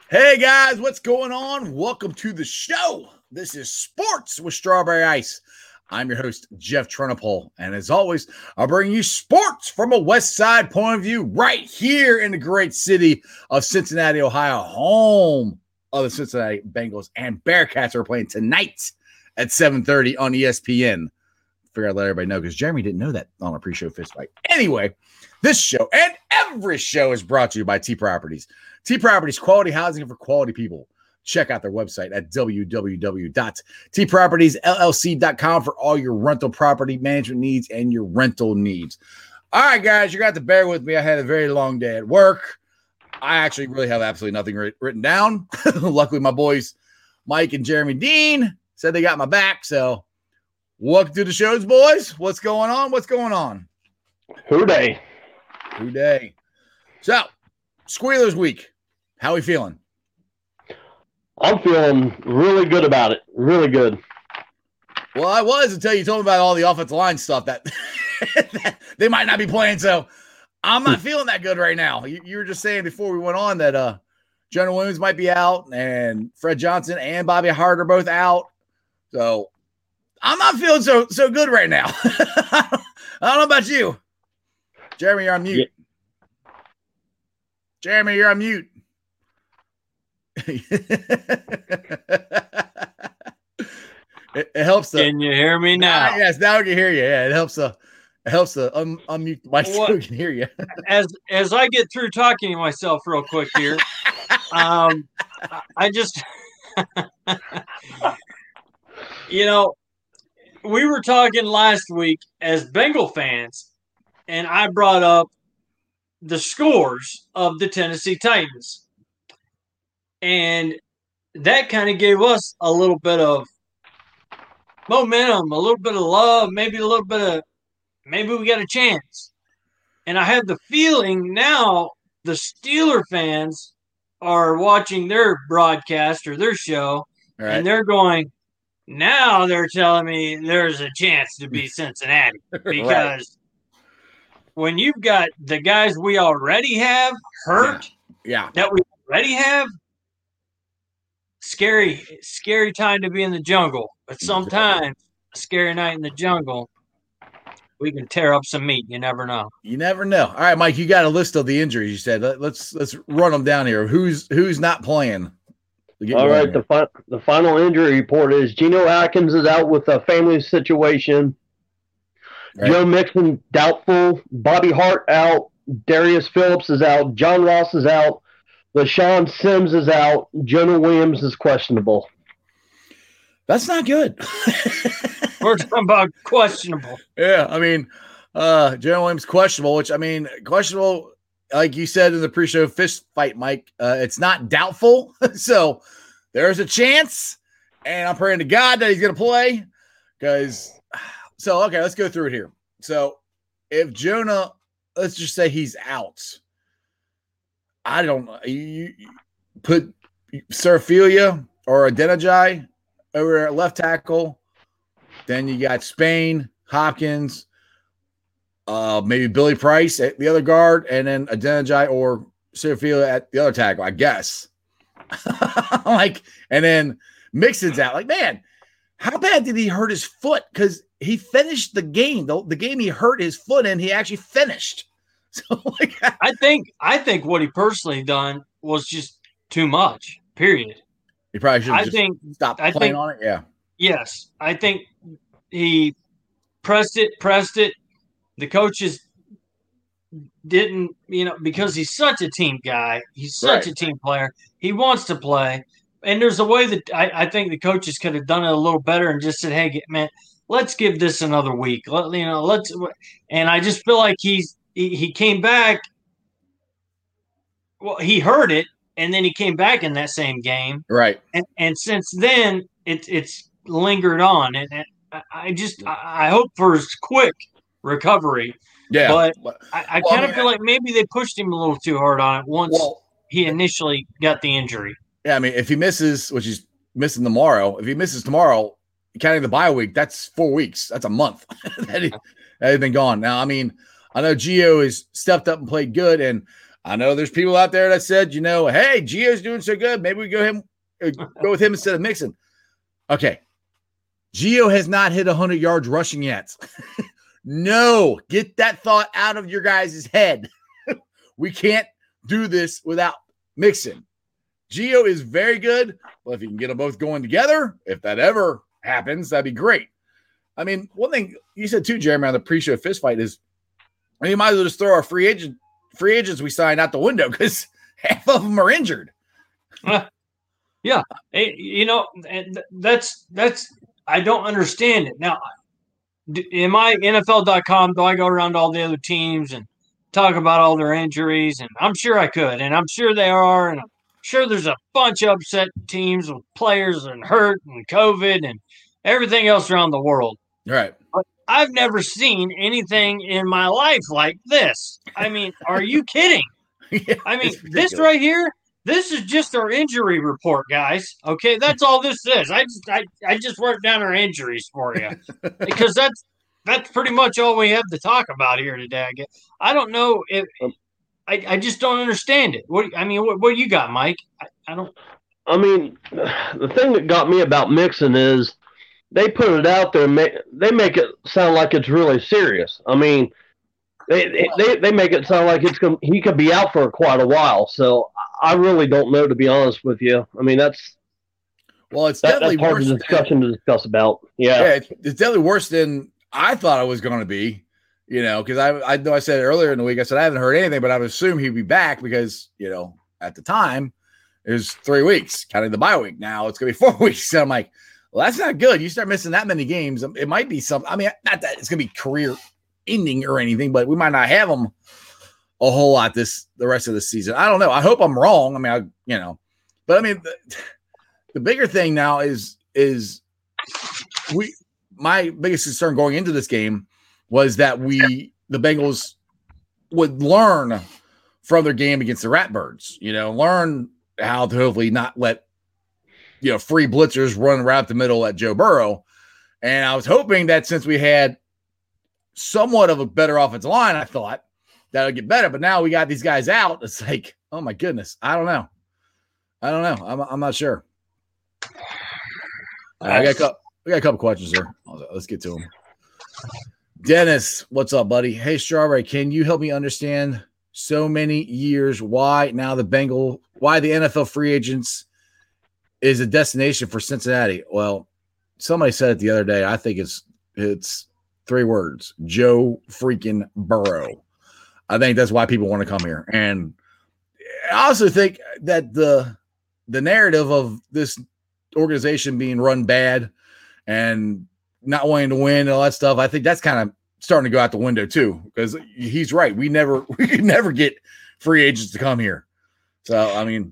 Hey guys, what's going on? Welcome to the show. This is Sports with Strawberry Ice. I'm your host, Jeff Trunapole, and as always, I'll bring you sports from a West Side point of view right here in the great city of Cincinnati, Ohio, home of the Cincinnati Bengals and Bearcats are playing tonight at 7:30 on ESPN. Figure I'd let everybody know because Jeremy didn't know that on a pre-show fist fight. Anyway, this show and every show is brought to you by T Properties. T Properties, quality housing for quality people. Check out their website at www.tpropertiesllc.com for all your rental property management needs and your rental needs. All right, guys, you're going to have to bear with me. I had a very long day at work. I actually really have absolutely nothing written down. Luckily, my boys, Mike and Jeremy Dean, said they got my back. So welcome to the shows, boys. What's going on? Who day? So, Squealers week. How we feeling? I'm feeling really good about it. Really good. Well, I was until you told me about all the offensive line stuff that, that they might not be playing. So I'm not feeling that good right now. You were just saying before we went on that Jonah Williams might be out and Fred Johnson and Bobby Hart are both out. So I'm not feeling so good right now. I don't know about you. Jeremy, you're on mute. Yeah. Jeremy, you're on mute. It helps. Can you hear me now? Yes, now I can hear you. Yeah, it helps. Unmute my mic so we can hear you. as I get through talking to myself real quick here, I just, we were talking last week as Bengal fans, and I brought up the scores of the Tennessee Titans. And that kind of gave us a little bit of momentum, a little bit of love, maybe we got a chance. And I have the feeling now the Steeler fans are watching their broadcast or their show, right, and they're going, now they're telling me there's a chance to beat Cincinnati. Because right, when you've got the guys we already have hurt, that we already have, scary time to be in the jungle. But sometimes a scary night in the jungle, we can tear up some meat. You never know. All right, Mike, you got a list of the injuries. You said let's run them down here. Who's not playing? All right, the final injury report is Geno Atkins is out with a family situation. Right. Joe Mixon doubtful. Bobby Hart out. Darius Phillips is out. John Ross is out. LaShawn Sims is out. Jonah Williams is questionable. That's not good. We're talking about questionable. Yeah, I mean, Jonah Williams questionable, questionable, like you said in the pre-show fist fight, Mike. It's not doubtful, so there's a chance, and I'm praying to God that he's going to play. Okay, let's go through it here. So if Jonah, let's just say he's out. I don't know. You put Seraphilia or Adeniji over at left tackle. Then you got Spain, Hopkins, maybe Billy Price at the other guard, and then Adeniji or Seraphilia at the other tackle, I guess. And then Mixon's out. Man, how bad did he hurt his foot? Because he finished the game. The game he hurt his foot in, he actually finished. So, I think what he personally done was just too much. Period. He probably should have stopped playing on it. Yeah. Yes, I think he pressed it. The coaches didn't, because he's such a team guy. He's such a team player. He wants to play, and there's a way that I think the coaches could have done it a little better and just said, "Hey, man, let's give this another week." Let's. And I just feel like he came back. Well, he heard it, and then he came back in that same game. Right. And since then, it's lingered on. And I hope for his quick recovery. Yeah. But I kind of feel like maybe they pushed him a little too hard on it once he initially got the injury. Yeah, I mean, if he misses, which he's missing tomorrow, counting the bye week, that's 4 weeks. That's a month that he's been gone. Now, I mean, I know Gio has stepped up and played good, and I know there's people out there that said, hey, Gio's doing so good. Maybe we go with him instead of Mixon. Okay. Gio has not hit 100 yards rushing yet. No, get that thought out of your guys' head. We can't do this without Mixon. Gio is very good, but if you can get them both going together, if that ever happens, that'd be great. I mean, one thing you said too, Jeremy, on the pre-show fist fight is, you might as well just throw our free agents we signed out the window because half of them are injured. Yeah, that's I don't understand it. Now, am I NFL.com? Do I go around all the other teams and talk about all their injuries? And I'm sure I could, and I'm sure they are, and I'm sure there's a bunch of upset teams with players and hurt and COVID and everything else around the world. Right. But I've never seen anything in my life like this. I mean, are you kidding? Yeah, I mean, this right here, this is just our injury report, guys. Okay, that's all this is. I just wrote down our injuries for you because that's pretty much all we have to talk about here today. I guess. I don't know if I just don't understand it. What do you got, Mike? I don't. I mean, the thing that got me about Mixon is they put it out there. They make it sound like it's really serious. I mean, they make it sound like he could be out for quite a while. So I really don't know, to be honest with you. I mean, it's definitely that's part of the discussion to discuss about. Yeah, it's definitely worse than I thought it was going to be. Because I know I said earlier in the week, I said I haven't heard anything, but I would assume he'd be back because at the time it was 3 weeks, counting the bye week. Now it's going to be 4 weeks. So I'm like, well, that's not good. You start missing that many games, it might be something. I mean, not that it's going to be career ending or anything, but we might not have them a whole lot the rest of the season. I don't know. I hope I'm wrong. I mean, but I mean, the bigger thing now is my biggest concern going into this game was that the Bengals would learn from their game against the Ratbirds, learn how to hopefully not let, free blitzers run right up the middle at Joe Burrow. And I was hoping that since we had somewhat of a better offensive line, I thought that would get better. But now we got these guys out. It's like, oh my goodness. I don't know. I'm not sure. We got a couple questions here. Let's get to them. Dennis, what's up, buddy? Hey, Strawberry, can you help me understand so many years why the NFL free agents is a destination for Cincinnati? Well, somebody said it the other day. I think it's 3 words: Joe freaking Burrow. I think that's why people want to come here. And I also think that the narrative of this organization being run bad and not wanting to win and all that stuff, I think that's kind of starting to go out the window too, because he's right. We could never get free agents to come here. So, I mean,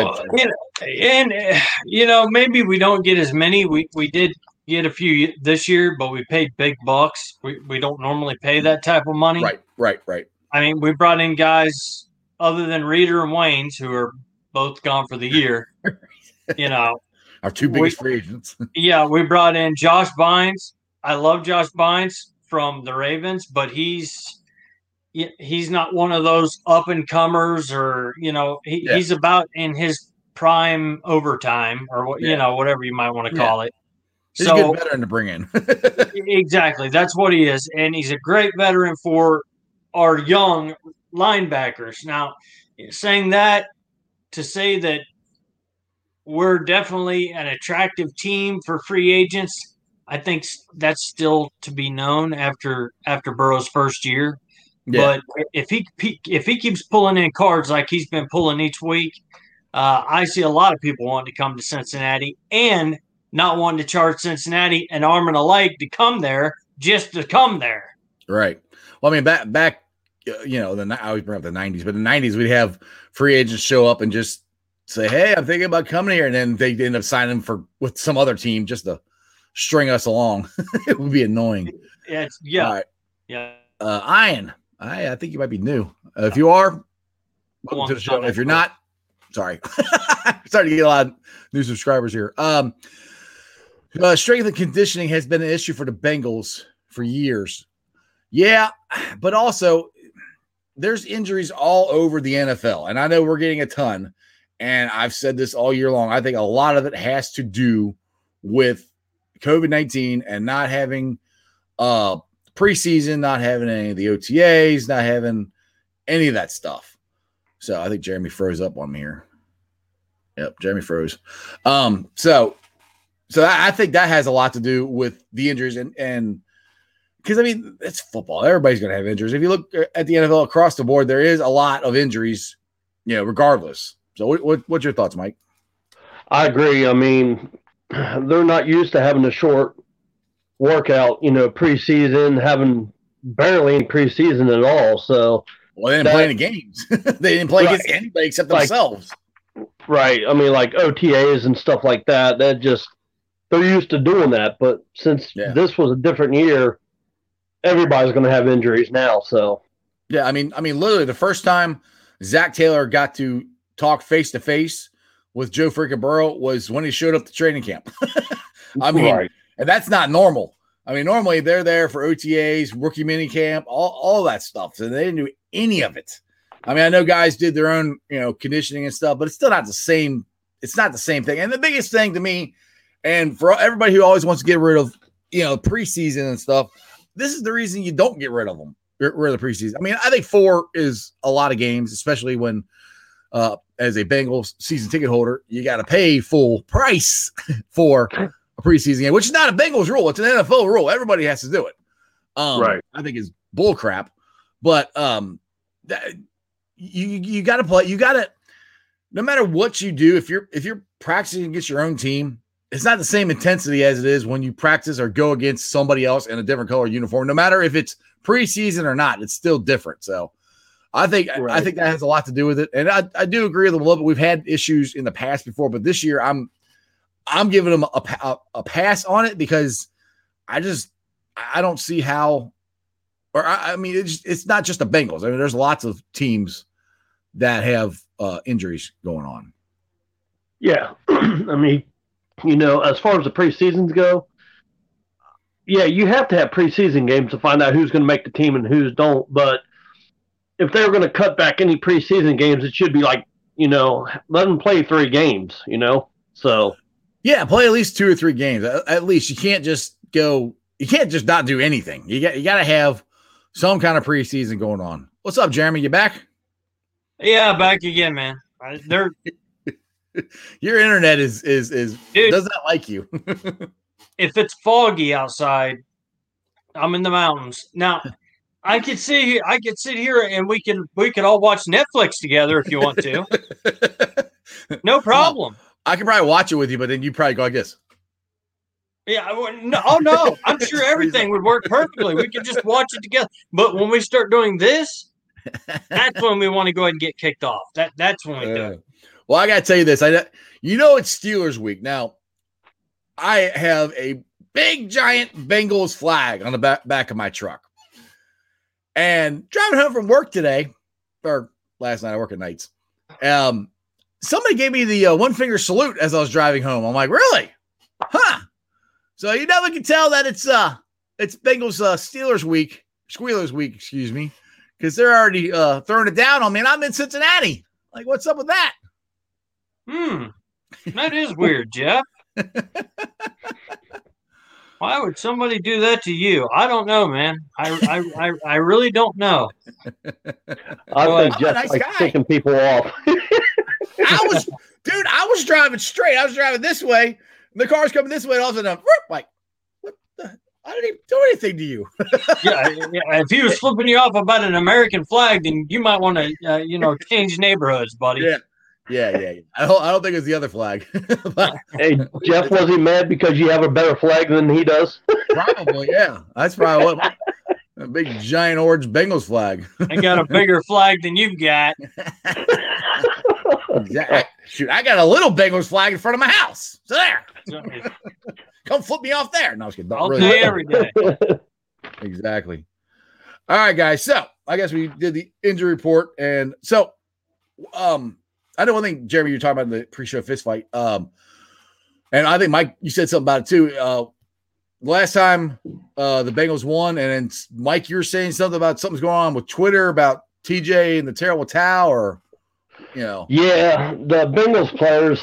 maybe we don't get as many. We did get a few this year, but we paid big bucks. We don't normally pay that type of money. Right. I mean, we brought in guys other than Reeder and Waynes, who are both gone for the year. Our 2 biggest free agents. Yeah, we brought in Josh Bynes. I love Josh Bynes from the Ravens, but he's not one of those up and comers, or he's about in his prime overtime, or whatever you might want to call it. He's a good veteran to bring in. Exactly, that's what he is, and he's a great veteran for our young linebackers. Now, saying that to say that we're definitely an attractive team for free agents, I think that's still to be known after Burrow's first year. Yeah. But if he keeps pulling in cards like he's been pulling each week, I see a lot of people wanting to come to Cincinnati and not wanting to charge Cincinnati an arm and a leg to come there just to come there. Right. Well, I mean, back I always bring up the 90s, but in the 90s we'd have free agents show up and just say, hey, I'm thinking about coming here. And then they end up signing with some other team just to string us along. It would be annoying. Yeah. All right. Yeah. Ian, I think you might be new. If you are, welcome to the show. If you're not, sorry. Starting to get a lot of new subscribers here. Strength and conditioning has been an issue for the Bengals for years. Yeah, but also there's injuries all over the NFL, and I know we're getting a ton. And I've said this all year long. I think a lot of it has to do with COVID-19 and not having preseason, not having any of the OTAs, not having any of that stuff. So I think Jeremy froze up on me here. Yep, Jeremy froze. So I think that has a lot to do with the injuries and because I mean it's football. Everybody's going to have injuries. If you look at the NFL across the board, there is a lot of injuries, regardless. So what's your thoughts, Mike? I agree. I mean, they're not used to having a short workout, preseason, having barely any preseason at all. So, they didn't play any games. They didn't play against anybody except themselves. Right. I mean, like OTAs and stuff like that. They're used to doing that. But since this was a different year, everybody's going to have injuries now. So, yeah, I mean, literally the first time Zach Taylor got to talk face to face with Joe freaking Burrow was when he showed up to training camp. I mean, right. And that's not normal. I mean, normally they're there for OTAs, rookie mini camp, all that stuff. So they didn't do any of it. I mean, I know guys did their own, conditioning and stuff, but it's still not the same. It's not the same thing. And the biggest thing to me, and for everybody who always wants to get rid of, preseason and stuff, this is the reason you don't get rid of them. Get rid of the preseason. I mean, I think 4 is a lot of games, especially when, as a Bengals season ticket holder, you got to pay full price for a preseason game, which is not a Bengals rule. It's an NFL rule. Everybody has to do it. Right. I think it's bull crap, but you got to play. You got to, no matter what you do, if you're practicing against your own team, it's not the same intensity as it is when you practice or go against somebody else in a different color uniform. No matter if it's preseason or not, it's still different. So I think that has a lot to do with it. And I do agree with them a little bit. We've had issues in the past before, but this year I'm giving them a pass on it because I don't see how, or I mean, it's not just the Bengals. I mean, there's lots of teams that have injuries going on. Yeah. I mean, as far as the preseasons go, yeah, you have to have preseason games to find out who's going to make the team and who's don't. But if they're going to cut back any preseason games, it should be like, let them play 3 games, So yeah, play at least 2 or 3 games. At least you can't just not do anything. You got to have some kind of preseason going on. What's up, Jeremy? You back? Yeah, back again, man. Your internet is dude, does not like you. If it's foggy outside, I'm in the mountains. Now, I could sit here and we could all watch Netflix together if you want to. No problem. I can probably watch it with you, but then you probably go like this. Yeah. No. I'm sure everything would work perfectly. We could just watch it together. But when we start doing this, that's when we want to go ahead and get kicked off. That's when we do it. Well, I got to tell you this. It's Steelers week. Now, I have a big, giant Bengals flag on the back of my truck. And driving home from work today, or last night, I work at nights, somebody gave me the one-finger salute as I was driving home. I'm like, really? Huh. So you never can tell that it's Bengals Steelers week, Squealers week, excuse me, because they're already throwing it down on me, and I'm in Cincinnati. Like, what's up with that? That is weird, Jeff. Why would somebody do that to you? I don't know, man. I really don't know. I think Jeff's like picking people off. I was driving straight. I was driving this way. And the car's coming this way, and all of a sudden, like, what the? I didn't even do anything to you. yeah. If he was flipping you off about an American flag, then you might want to, change neighborhoods, buddy. Yeah. I don't think it's the other flag. Hey, Jeff, was he mad because you have a better flag than he does? Probably, yeah. That's probably what. A big giant orange Bengals flag. I got a bigger flag than you've got. Exactly. Shoot, I got a little Bengals flag in front of my house. So there. Come flip me off there. No, I was kidding. I'll pay every day. Exactly. All right, guys. So I guess we did the injury report, and so I know one thing, Jeremy, you're talking about the pre-show fist fight. And I think Mike, you said something about it too. Last time the Bengals won, and then Mike, you were saying something about something's going on with Twitter about TJ and the terrible towel, or Yeah, the Bengals players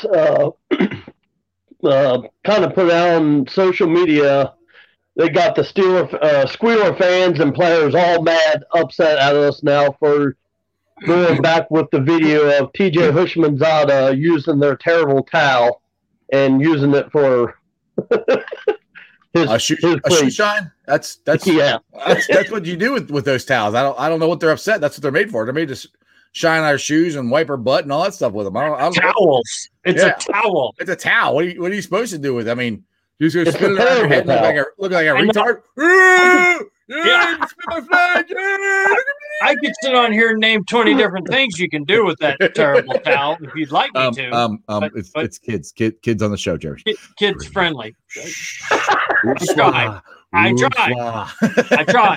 kind of put out on social media. They got the Squealer fans and players all mad, upset at us now for going back with the video of TJ Hushmanzada using their terrible towel and using it for his shoe shine. That's yeah. That's what you do with those towels. I don't know what they're upset. That's what they're made for. They're made to shine our shoes and wipe our butt and all that stuff with them. I don't Towels. It's a towel. It's a towel. What are you supposed to do with it? I mean, you're just going to spin it around your head and look like a retard. Yeah. My flag. I could sit on here and name 20 different things you can do with that terrible towel if you'd like me to. It's kids on the show, Jerry. Kids friendly. I try.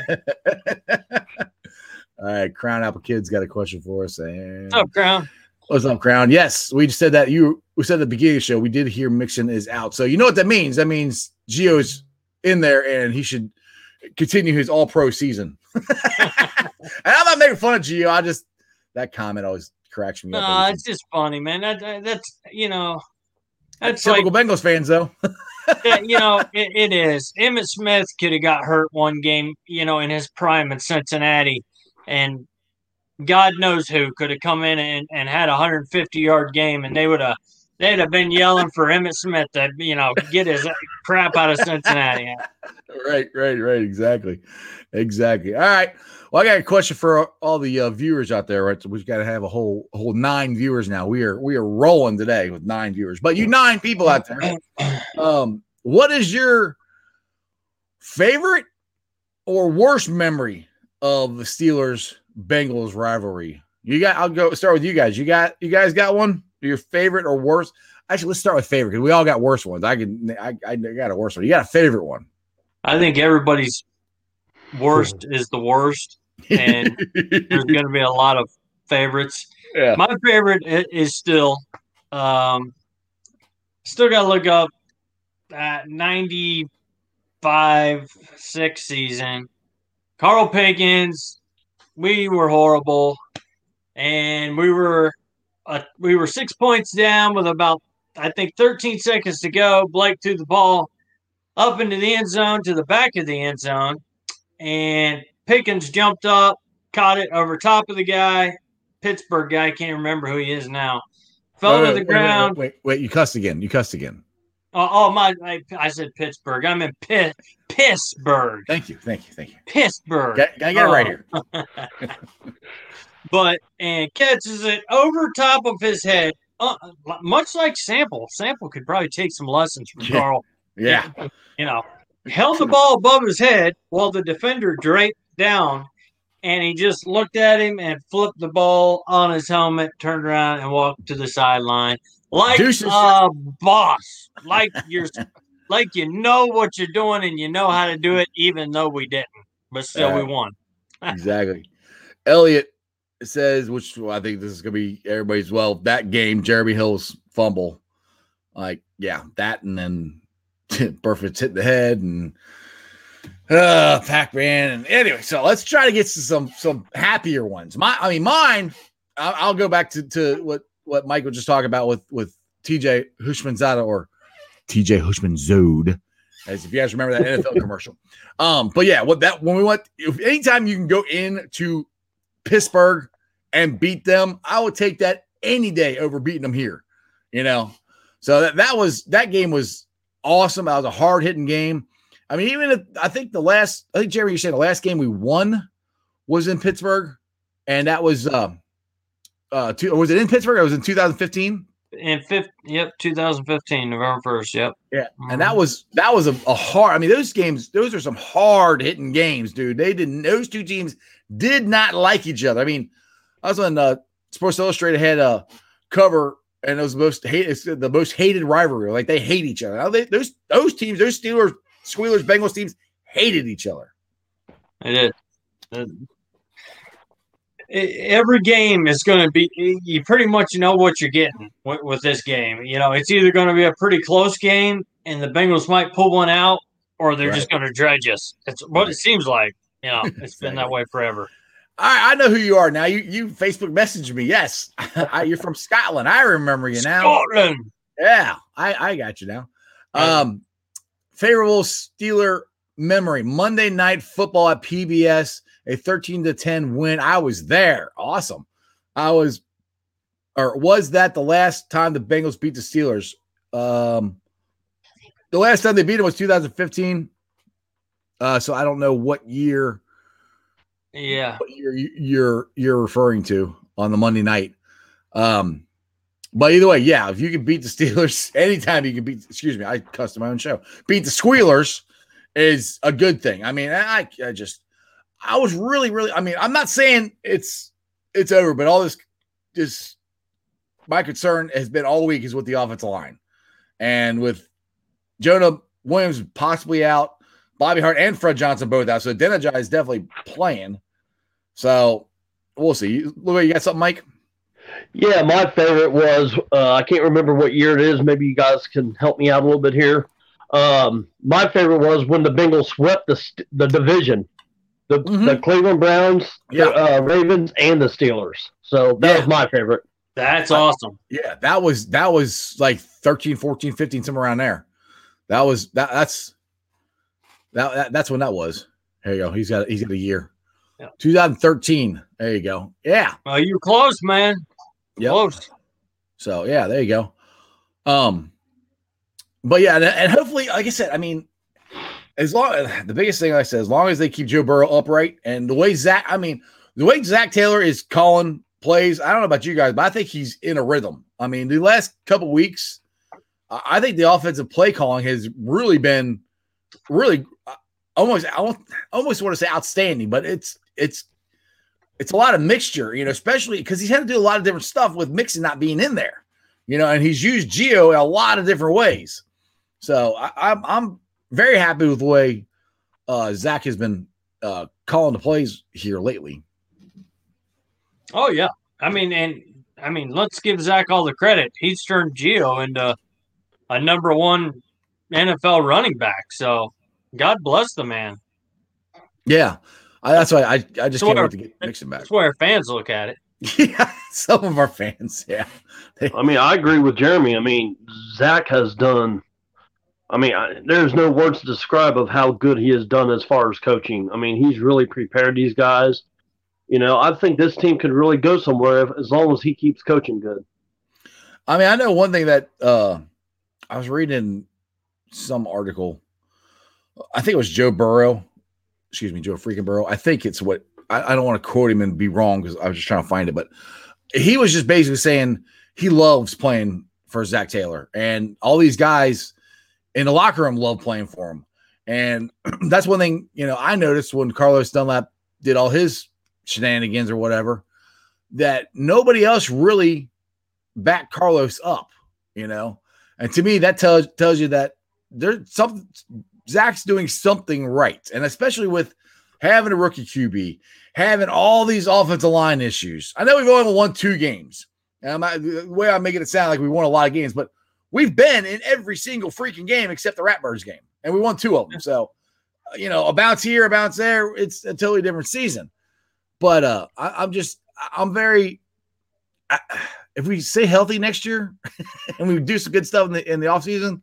All right, Crown Apple Kids got a question for us. What's up, Crown? What's up, Crown? Yes, we just said that. We said at the beginning of the show, we did hear Mixon is out. So you know what that means? That means Gio's in there and he should continue his all-pro season. And I'm not making fun of Gio. That comment always cracks me up. No, it's just funny, man. That's typical like, Bengals fans, though. It is. Emmitt Smith could have got hurt one game, in his prime in Cincinnati, and God knows who could have come in and had a 150-yard game, and they'd have been yelling for Emmitt Smith to, get his crap out of Cincinnati. Right. Exactly. All right. Well, I got a question for all the viewers out there, right? So we've got to have a whole 9 viewers now. We are rolling today with 9 viewers, but you 9 people out there. What is your favorite or worst memory of the Steelers-Bengals rivalry? I'll start with you guys. You guys got one? Your favorite or worst? Actually, let's start with favorite because we all got worse ones. I got a worse one. You got a favorite one? I think everybody's worst is the worst, and there's going to be a lot of favorites. Yeah. My favorite is still got to look up 95-6 season. Carl Pickens, we were horrible, and we were 6 points down with about, I think, 13 seconds to go. Blake threw the ball up into the end zone to the back of the end zone, and Pickens jumped up, caught it over top of the guy, Pittsburgh guy, can't remember who he is now. Fell to the ground. Wait, you cussed again. I said Pittsburgh. I meant Pittsburgh. Thank you. Pittsburgh. Gotta get it right here. And catches it over top of his head, much like Sample. Sample could probably take some lessons from Carl. Yeah. Held the ball above his head while the defender draped down, and he just looked at him and flipped the ball on his helmet, turned around, and walked to the sideline like a boss, like you know what you're doing and you know how to do it, even though we didn't, but still we won. Exactly. Elliot says, which I think this is going to be everybody's. Well, that game, Jeremy Hill's fumble, that, and then Burford's hit the head and Pac-Man. And anyway, so let's try to get to some happier ones. Mine. I'll go back to what Mike was just talking about with TJ Hushmanzada, or TJ Hushmanzode, as if you guys remember that NFL commercial. But yeah, anytime you can go into Pittsburgh and beat them, I would take that any day over beating them here. So that game was awesome. That was a hard hitting game. I mean, I think Jerry, you said the last game we won was in Pittsburgh, and that was was it in Pittsburgh? It was in 2015. 2015, November 1st. Yep. Yeah, and that was a hard. I mean, those games, those are some hard hitting games, dude. Those two teams did not like each other. I mean, I was on Sports Illustrated had a cover, and it was the most hated rivalry. Like, they hate each other. Now those teams, those Steelers, Squealers, Bengals teams hated each other. They did. Every game is going to be, you pretty much know what you're getting with this game. It's either going to be a pretty close game and the Bengals might pull one out, or they're just going to dredge us. It's what it seems like. It's been that way forever. I know who you are now. You Facebook messaged me. Yes, you're from Scotland. I remember you now. Scotland. Yeah, I got you now. Favorable Steeler memory: Monday Night Football at PBS, a 13-10 win. I was there. Awesome. Was that the last time the Bengals beat the Steelers? The last time they beat them was 2015. So I don't know what year. Yeah, what year you're referring to on the Monday night. But either way, yeah, if you can beat the Steelers anytime you can beat. Excuse me, I cussed my own show. Beat the Squealers is a good thing. I mean, I was really. I mean, I'm not saying it's over, but all this. My concern has been all week is with the offensive line. And with Jonah Williams possibly out, Bobby Hart and Fred Johnson both out. So Denijai is definitely playing. So we'll see. Look, you got something, Mike? Yeah, my favorite was, I can't remember what year it is. Maybe you guys can help me out a little bit here. My favorite was when the Bengals swept the division. The Cleveland Browns, the Ravens, and the Steelers. So that was my favorite. That's awesome. Yeah, that was like 13, 14, 15, somewhere around there. That's when that was. There you go. He's got a year. Yeah. 2013. There you go. Yeah. Well, you're close, man. Yep. Close. So yeah, there you go. But yeah, and hopefully, like I said, I mean, the biggest thing, like I said, as long as they keep Joe Burrow upright and the way Zach Taylor is calling plays, I don't know about you guys, but I think he's in a rhythm. I mean, the last couple weeks, I think the offensive play calling has really been almost want to say outstanding, but it's a lot of mixture, especially because he's had to do a lot of different stuff with Mixon not being in there, and he's used Gio in a lot of different ways. So I'm very happy with the way Zach has been calling the plays here lately. Oh yeah, I mean, let's give Zach all the credit. He's turned Gio into a number one NFL running back. So God bless the man. Yeah, that's why I just can't wait to get Mixon back. That's why our fans look at it. Yeah, some of our fans. Yeah, I mean, I agree with Jeremy. I mean, Zach has done. I mean, there's no words to describe of how good he has done as far as coaching. I mean, he's really prepared these guys. I think this team could really go somewhere as long as he keeps coaching good. I mean, I know one thing that I was reading some article. I think it was Joe freaking Burrow. I think it's what I don't want to quote him and be wrong because I was just trying to find it, but he was just basically saying he loves playing for Zach Taylor, and all these guys in the locker room love playing for him. And that's one thing, I noticed when Carlos Dunlap did all his shenanigans or whatever, that nobody else really backed Carlos up, and to me that tells you that there's something. Zach's doing something right, and especially with having a rookie QB, having all these offensive line issues. I know we've only won 2 games, and the way I'm making it sound like we won a lot of games, but we've been in every single freaking game except the Ratbirds game, and we won 2 of them. So, a bounce here, a bounce there, it's a totally different season. But I'm very. If we stay healthy next year and we do some good stuff in the offseason,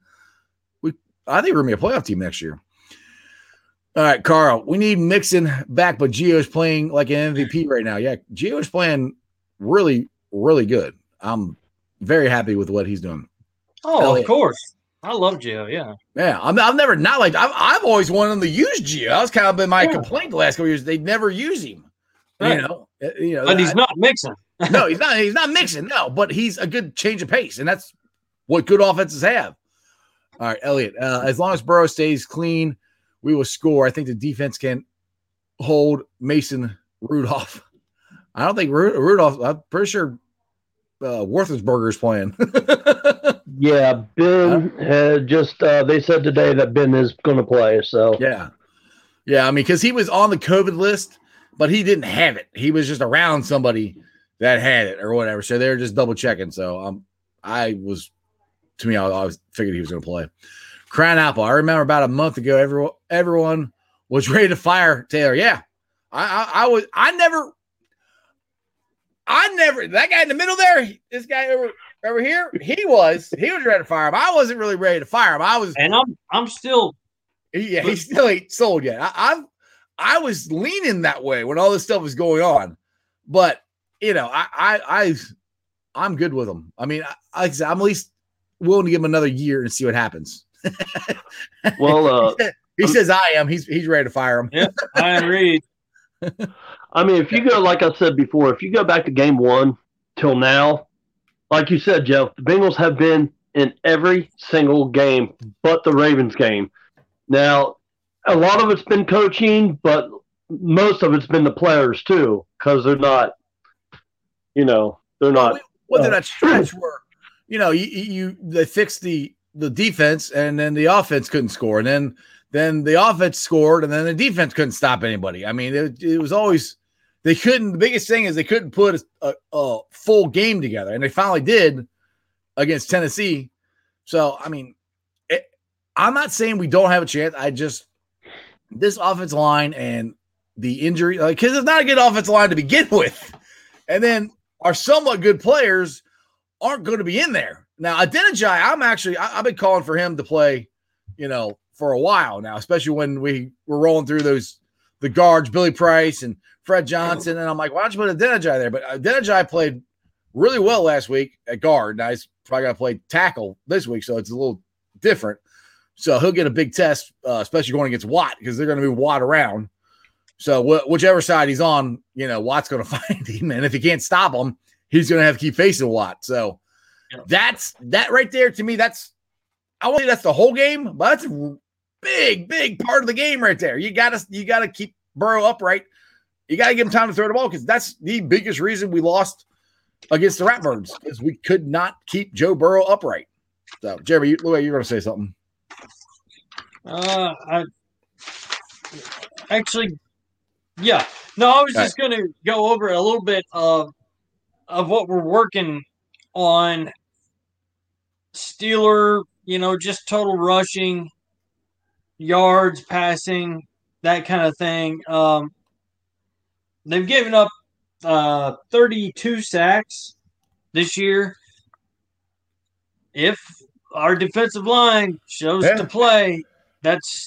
I think we're going to be a playoff team next year. All right, Carl, we need Mixon back, but Gio's playing like an MVP right now. Yeah, Gio's playing really, really good. I'm very happy with what he's doing. Oh, of course. I love Gio, yeah. Yeah, I've never not like I've always wanted them to use Gio. That's kind of been my complaint the last couple years. They never use him. Right. But he's not Mixon. No, he's not. He's not Mixon. No, but he's a good change of pace, and that's what good offenses have. All right, Elliot. As long as Burrow stays clean, we will score. I think the defense can hold Mason Rudolph. I don't think Rudolph. I'm pretty sure Worthensberger is playing. Yeah, Ben they said today that Ben is going to play. So yeah. I mean, because he was on the COVID list, but he didn't have it. He was just around somebody that had it or whatever. So they're just double checking. So I always figured he was going to play. Crown Apple. I remember about a month ago, everyone was ready to fire Taylor. Yeah, I was. I never that guy in the middle there, this guy over here, he was ready to fire him. I wasn't really ready to fire him. And I'm still. Yeah, he still ain't sold yet. I was leaning that way when all this stuff was going on, but I'm good with him. I mean, I'm at least willing to give him another year and see what happens. Well, he says I am. He's ready to fire him. Yeah, I agree. I mean, if you go, like I said before, if you go back to game 1 till now, like you said, Jeff, the Bengals have been in every single game but the Ravens game. Now, a lot of it's been coaching, but most of it's been the players too, because they're not, they're not. Whether that stretch where, they fixed the defense and then the offense couldn't score, and then the offense scored and then the defense couldn't stop anybody. I mean, it was always they couldn't. The biggest thing is they couldn't put a full game together, and they finally did against Tennessee. So, I mean, I'm not saying we don't have a chance. This offensive line and the injury, because it's not a good offensive line to begin with, and then our somewhat good players aren't going to be in there. Now, Adeniji, I've been calling for him to play, for a while now, especially when we were rolling through the guards, Billy Price and Fred Johnson, and I'm like, why don't you put Adeniji there? But Adeniji played really well last week at guard. Now he's probably going to play tackle this week, so it's a little different. So he'll get a big test, especially going against Watt, because they're going to move Watt around. So whichever side he's on, Watt's going to find him. And if he can't stop him, he's going to have to keep facing Watt. So that right there, to me, I won't say that's the whole game, but that's a big part of the game right there. You gotta keep Burrow upright. You got to give him time to throw the ball, because that's the biggest reason we lost against the Ratbirds, is we could not keep Joe Burrow upright. So, Jeremy, you're going to say something. I was just going to go over a little bit of what we're working on. Steeler, just total rushing, yards, passing, that kind of thing. They've given up 32 sacks this year. If our defensive line shows to play, that's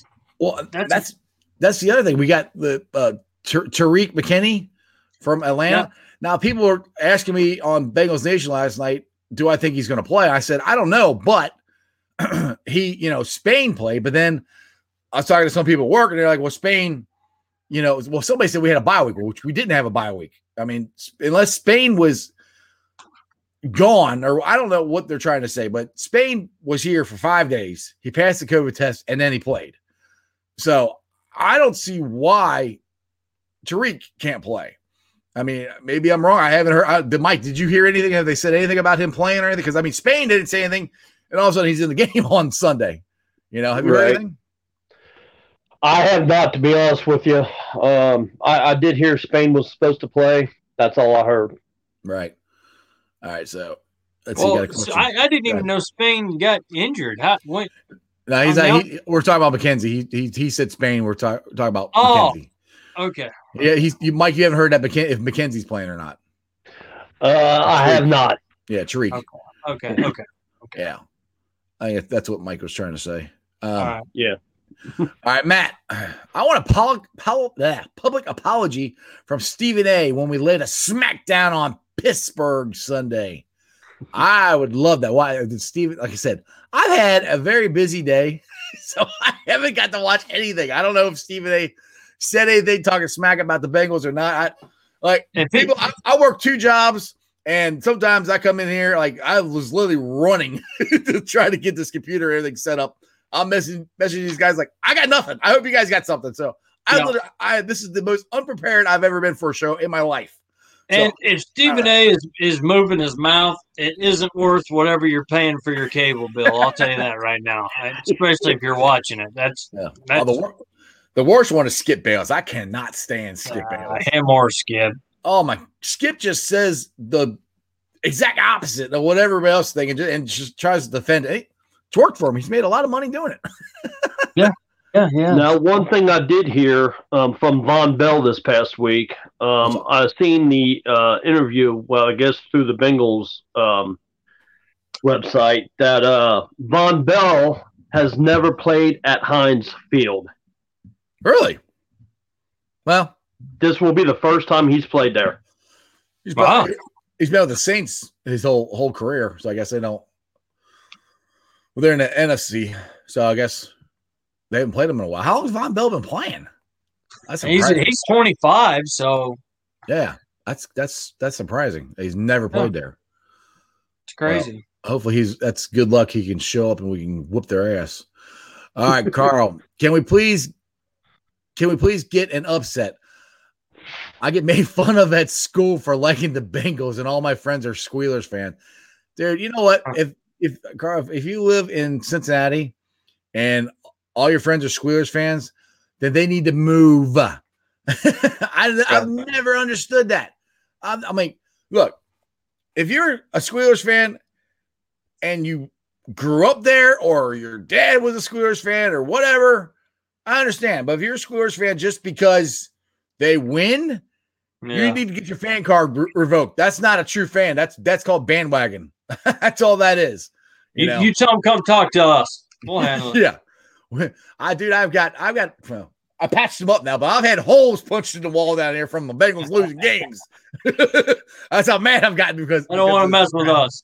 the other thing. We got the Tariq McKinney from Atlanta. Yeah. Now, people were asking me on Bengals Nation last night, do I think he's going to play? I said, I don't know, but Spain played. But then I was talking to some people at work, and they're like, well, Spain, somebody said we had a bye week, which we didn't have a bye week. I mean, unless Spain was gone, or I don't know what they're trying to say, but Spain was here for 5 days. He passed the COVID test, and then he played. So I don't see why Tariq can't play. I mean, maybe I'm wrong. I haven't heard. Mike, did you hear anything? Have they said anything about him playing or anything? Because, I mean, Spain didn't say anything, and all of a sudden he's in the game on Sunday. Have you heard anything? I have not, to be honest with you. I did hear Spain was supposed to play. That's all I heard. Right. All right, so let's see. I didn't even know Spain got injured. What? No, we're talking about McKenzie. He said Spain. We're talking about McKenzie. Okay. Yeah, Mike. You haven't heard that if McKenzie's playing or not? I have not. Yeah, Tariq. Okay. Yeah, I think that's what Mike was trying to say. All right. Yeah. All right, Matt. I want a public apology from Stephen A. when we laid a smackdown on Pittsburgh Sunday. I would love that. Why, Stephen? Like I said, I've had a very busy day, so I haven't got to watch anything. I don't know if Stephen A. said anything talking smack about the Bengals or not. I work 2 jobs, and sometimes I come in here like I was literally running to try to get this computer and everything set up. I'm messaging these guys like, I got nothing. I hope you guys got something. So this is the most unprepared I've ever been for a show in my life. And if Stephen A. is moving his mouth, it isn't worth whatever you're paying for your cable bill. I'll tell you that right now, especially if you're watching it. That's the worst one is Skip Bayless. I cannot stand Skip Bayless. Him or Skip. Oh, my. Skip just says the exact opposite of what everybody else thinks and just tries to defend it. It's worked for him. He's made a lot of money doing it. Yeah. Yeah, yeah. Now, one thing I did hear from Von Bell this past week, I've seen the interview, well, I guess through the Bengals website, that Von Bell has never played at Heinz Field. Really? Well, this will be the first time he's played there. He's been with the Saints his whole career, so I guess they don't. Well, they're in the NFC, so I guess they haven't played him in a while. How long has Von Bell been playing? He's 25, so yeah, that's surprising. He's never played there. It's crazy. Well, hopefully that's good luck. He can show up and we can whoop their ass. All right, Carl, can we please get an upset? I get made fun of at school for liking the Bengals, and all my friends are Squealers fans. Dude, you know what? If you live in Cincinnati and all your friends are Squealers fans, then they need to move. I've never understood that. I mean, look, if you're a Squealers fan and you grew up there, or your dad was a Squealers fan, or whatever, I understand. But if you're a Squealers fan just because they win, you need to get your fan card revoked. That's not a true fan. That's called bandwagon. That's all that is. You tell them come talk to us. We'll handle it. Yeah, I patched them up now, but I've had holes punched in the wall down here from the Bengals losing games. That's how mad I've gotten because I don't want to mess with us.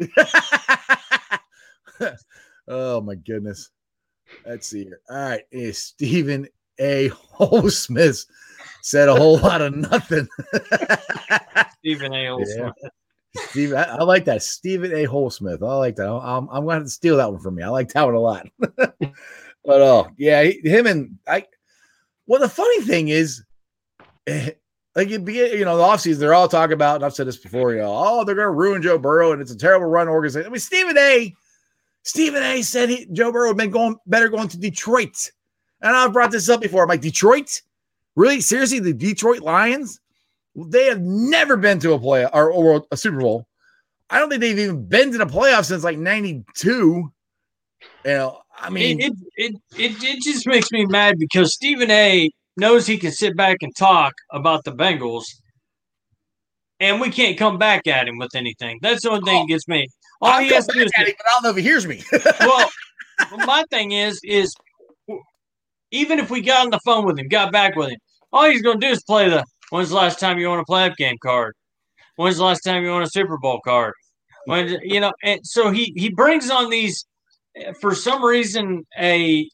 Oh my goodness. Let's see here. All right, Stephen A. Holesmith said a whole lot of nothing. Stephen A. Holesmith. Yeah. Steve, I like that. Stephen A. Holesmith. I like that. I'm going to have to steal that one from me. I like that one a lot. But him and I. Well, the funny thing is, like the offseason, they're all talking about, and I've said this before, they're going to ruin Joe Burrow, and it's a terrible run organization. I mean, Stephen A. said Joe Burrow had been better going to Detroit. And I've brought this up before. I'm like, Detroit? Really? Seriously? The Detroit Lions? They have never been to a play or a Super Bowl. I don't think they've even been to the playoffs since like 92. I mean, it just makes me mad because Stephen A. knows he can sit back and talk about the Bengals, and we can't come back at him with anything. That's the only thing that gets me. All he has to do is, but I don't know if he hears me. Well, my thing is even if we got on the phone with him, got back with him, all he's going to do is play when's the last time you won a playoff game card? When's the last time you won a Super Bowl card? And so he brings on these, for some reason, he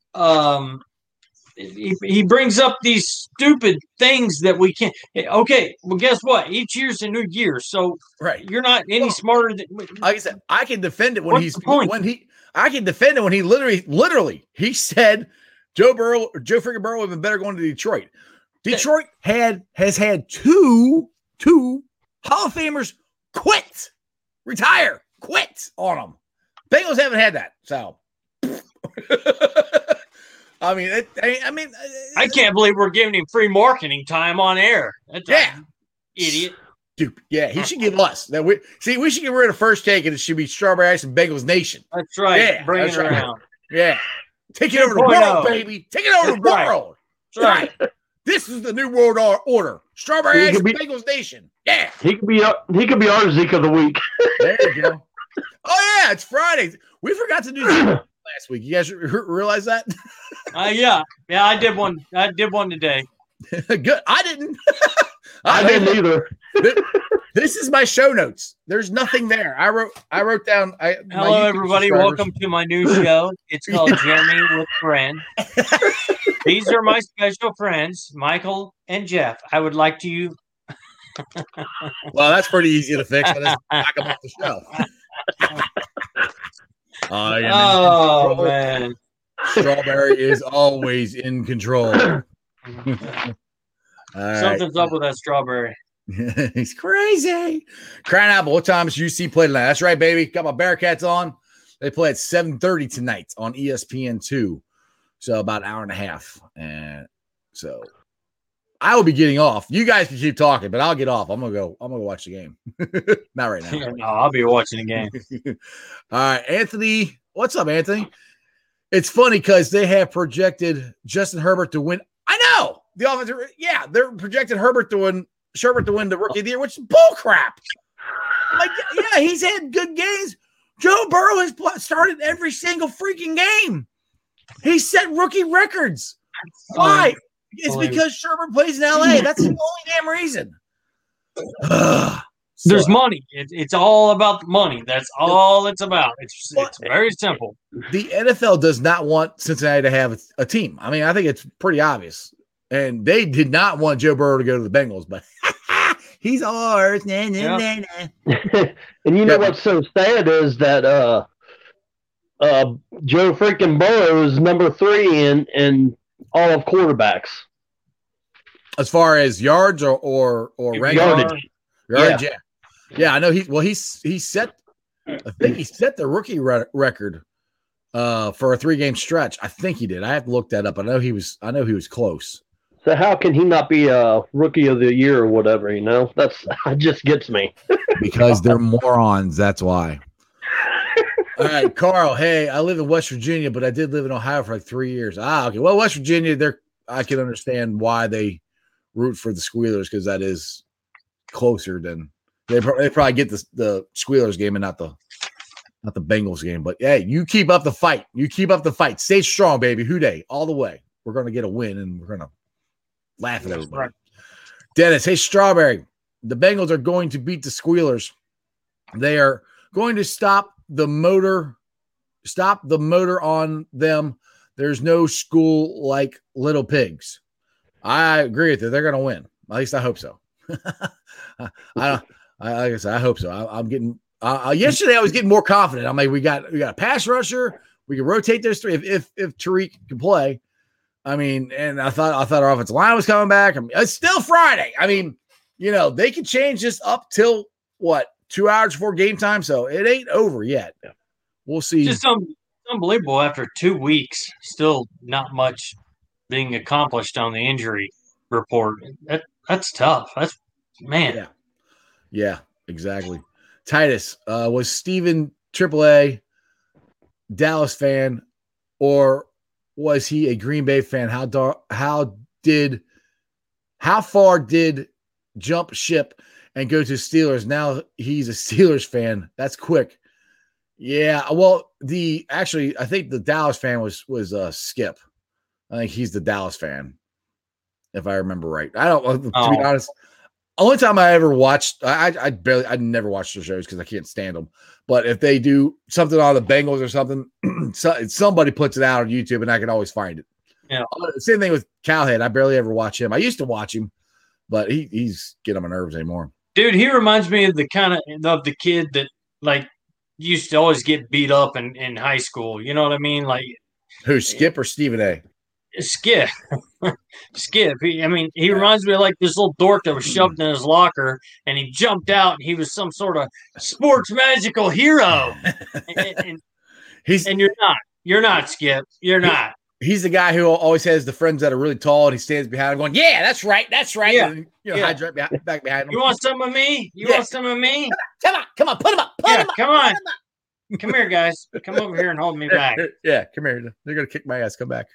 brings up these stupid things that we can't. Okay, well, guess what? Each year's a new year, so you're not any smarter than. Like I said, I can defend it when I can defend it when he literally he said Joe freaking Burrow would have been better going to Detroit. Detroit has had two Hall of Famers retire on them. Bengals haven't had that, so. I mean, I can't believe we're giving him free marketing time on air. That's idiot. Dude, yeah, he should give us that. We should get rid of First Take, and it should be Strawberry Ice and Bengals Nation. That's right. Yeah, bring it around. Yeah, take it over the world, baby. Take it over the world. That's right. This is the new world order. Strawberry Ice and Bengals Nation. Yeah, he could be our Zeke of the week. There you go. Oh yeah, it's Friday. We forgot to do last week. You guys realize that? Yeah, I did one. I did one today. Good. I didn't. I didn't either. This is my show notes. There's nothing there. I wrote down. Hello, everybody. Welcome to my new show. It's called Jeremy with Friend. These are my special friends, Michael and Jeff. I would like to. Well, that's pretty easy to fix. I just knock them off the show. Oh man, Strawberry is always in control. Something's up with that Strawberry. He's crazy. Crying out, but what time is UC play tonight? That's right, baby. Got my Bearcats on. They play at 7:30 tonight on ESPN2. So about an hour and a half. And so I will be getting off. You guys can keep talking, but I'll get off. I'm gonna watch the game. Not right now. No, I'll be watching the game. All right, Anthony. What's up, Anthony? It's funny because they have projected Justin Herbert to win. I know the offensive. Yeah, they're projecting Herbert to win the Rookie of the Year, which is bullcrap. Like, yeah, he's had good games. Joe Burrow has started every single freaking game. He set rookie records. Why? It's because Sherbert plays in LA. That's the only damn reason. There's money. It's all about the money. That's all it's about. It's very simple. The NFL does not want Cincinnati to have a team. I mean, I think it's pretty obvious. And they did not want Joe Burrow to go to the Bengals, but he's ours. And you know what's so sad is that Joe freaking Burrow is number 3 in all of quarterbacks. As far as yards or yardage. Yeah, I know he set the rookie record for a 3-game stretch. I think he did. I have to look that up. I know he was close. So how can he not be a rookie of the year or whatever, That just gets me. Because they're morons, that's why. All right, Carl. Hey, I live in West Virginia, but I did live in Ohio for like 3 years. Okay. Well, West Virginia, I can understand why they root for the Squealers because that is closer than they probably get the Squealers game and not the Bengals game. But hey, you keep up the fight. Stay strong, baby. Hooday, all the way. We're gonna get a win and we're gonna laugh at everybody. Right. Dennis, hey, Strawberry. The Bengals are going to beat the Squealers. They are going to stop the motor on them. There's no school like Little Pigs. I agree with you. They're going to win. At least I hope so. Like I said, I hope so. I'm getting. Yesterday, I was getting more confident. I'm like, we got a pass rusher. We can rotate those 3 if Tariq can play. I mean, and I thought our offensive line was coming back. I mean, it's still Friday. I mean, they can change this up till what 2 hours before game time, so it ain't over yet. We'll see. Just unbelievable. After 2 weeks, still not much being accomplished on the injury report. That's tough. That's man. Yeah, exactly. Titus, was Steven AAA Dallas fan, or was he a Green Bay fan? How far did jump ship and go to Steelers? Now he's a Steelers fan. That's quick. Yeah. Well, I think the Dallas fan was Skip. I think he's the Dallas fan, if I remember right. I don't. To be honest, only time I ever watched, I never watched their shows because I can't stand them. But if they do something on the Bengals or something, somebody puts it out on YouTube, and I can always find it. Yeah. Same thing with Cowhead. I barely ever watch him. I used to watch him, but he's getting on my nerves anymore. Dude, he reminds me of the the kid that like used to always get beat up in high school. You know what I mean? Like who, Skip or Stephen A? Skip. Skip. He reminds me of like this little dork that was shoved in his locker and he jumped out and he was some sort of sports magical hero. and you're not, Skip. You're not. He's the guy who always has the friends that are really tall and he stands behind him going, yeah, that's right. Yeah. And, hides right back behind him. You want some of me? Want some of me? Come on, put him up. Come on. Come here, guys. Come over here and hold me back. Yeah, come here. They're going to kick my ass. Come back.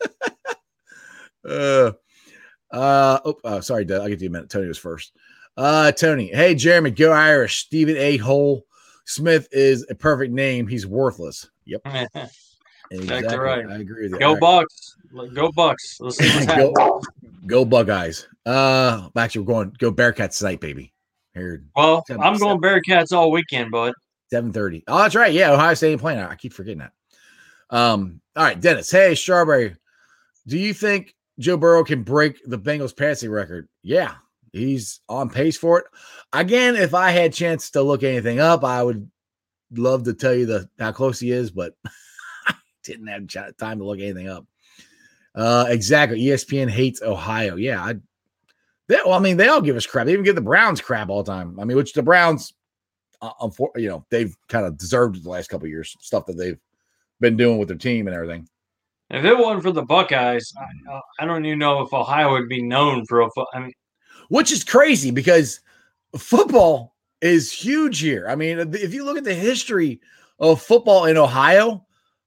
Sorry, Doug. I'll get to you a minute. Tony was first. Tony. Hey, Jeremy, go Irish. Stephen A. Hole Smith is a perfect name. He's worthless. Yep. Exactly right. I agree with you. Go Bucks. Go Bucks. Let's see what's happening. Go Buckeyes. Actually, we're going go Bearcats tonight, baby. Here. Well, I'm going Bearcats all weekend, bud. 7:30. Oh, that's right. Yeah, Ohio State ain't playing. I keep forgetting that. All right, Dennis. Hey, Strawberry. Do you think Joe Burrow can break the Bengals passing record? Yeah, he's on pace for it. Again, if I had a chance to look anything up, I would love to tell you how close he is, but I didn't have time to look anything up. Exactly. ESPN hates Ohio. Yeah. They all give us crap. They even give the Browns crap all the time. I mean, which the Browns, they've kind of deserved the last couple of years, stuff that they've been doing with their team and everything. If it wasn't for the Buckeyes, I don't even know if Ohio would be known for which is crazy because football is huge here. I mean, if you look at the history of football in Ohio,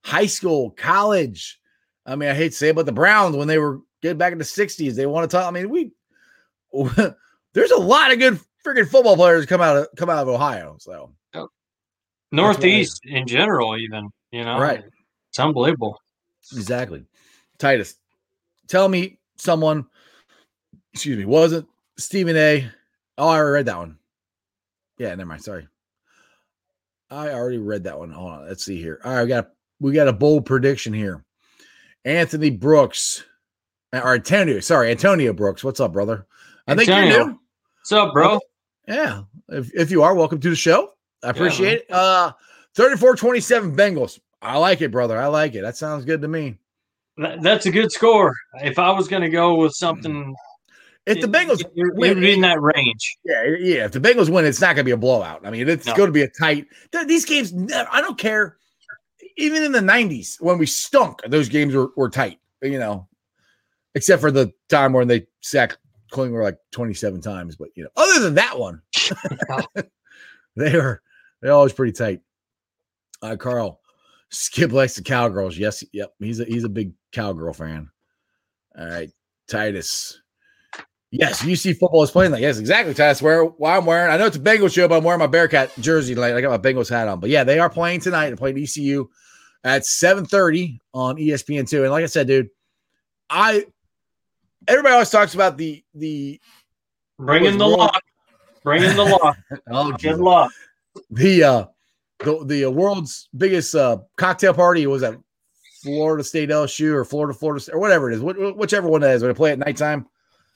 high school, college. I mean, I hate to say it, but the Browns, when they were good back in the 60s, they want to talk. I mean, there's a lot of good freaking football players come out of Ohio. So Northeast in general, even, right. It's unbelievable. Exactly. Titus, tell me someone, was it Stephen A? Oh, I already read that one. Yeah, never mind. Sorry. I already read that one. Hold on. Let's see here. All right, we got a bold prediction here. Anthony Brooks. Or Antonio Brooks. What's up, brother? I think you're new. What's up, bro? Yeah. If you are, welcome to the show. I appreciate it. 34-27 Bengals. I like it, brother. I like it. That sounds good to me. That's a good score. If I was going to go with something, if the Bengals win, it would be in that range. Yeah. If the Bengals win, it's not going to be a blowout. I mean, it's going to be a tight. These games, I don't care. Even in the 90s, when we stunk, those games were tight, except for the time when they sacked Klingler like 27 times. But, other than that one, they're always pretty tight. Carl, Skip likes the Cowgirls. Yes. Yep. He's a big Cowgirl fan. All right. Titus. Yes. UC football is playing that. Yes, exactly. Titus, why I'm wearing, I know it's a Bengals show, but I'm wearing my Bearcat jersey tonight. I got my Bengals hat on, but yeah, they are playing tonight. They're playing ECU at 7:30 on ESPN2. And like I said, dude, everybody always talks about the bring in the lock. Bring in the lock. Oh, good luck. The world's biggest cocktail party was at Florida State LSU or Florida State or whatever it is, whichever one it is, when they play at nighttime.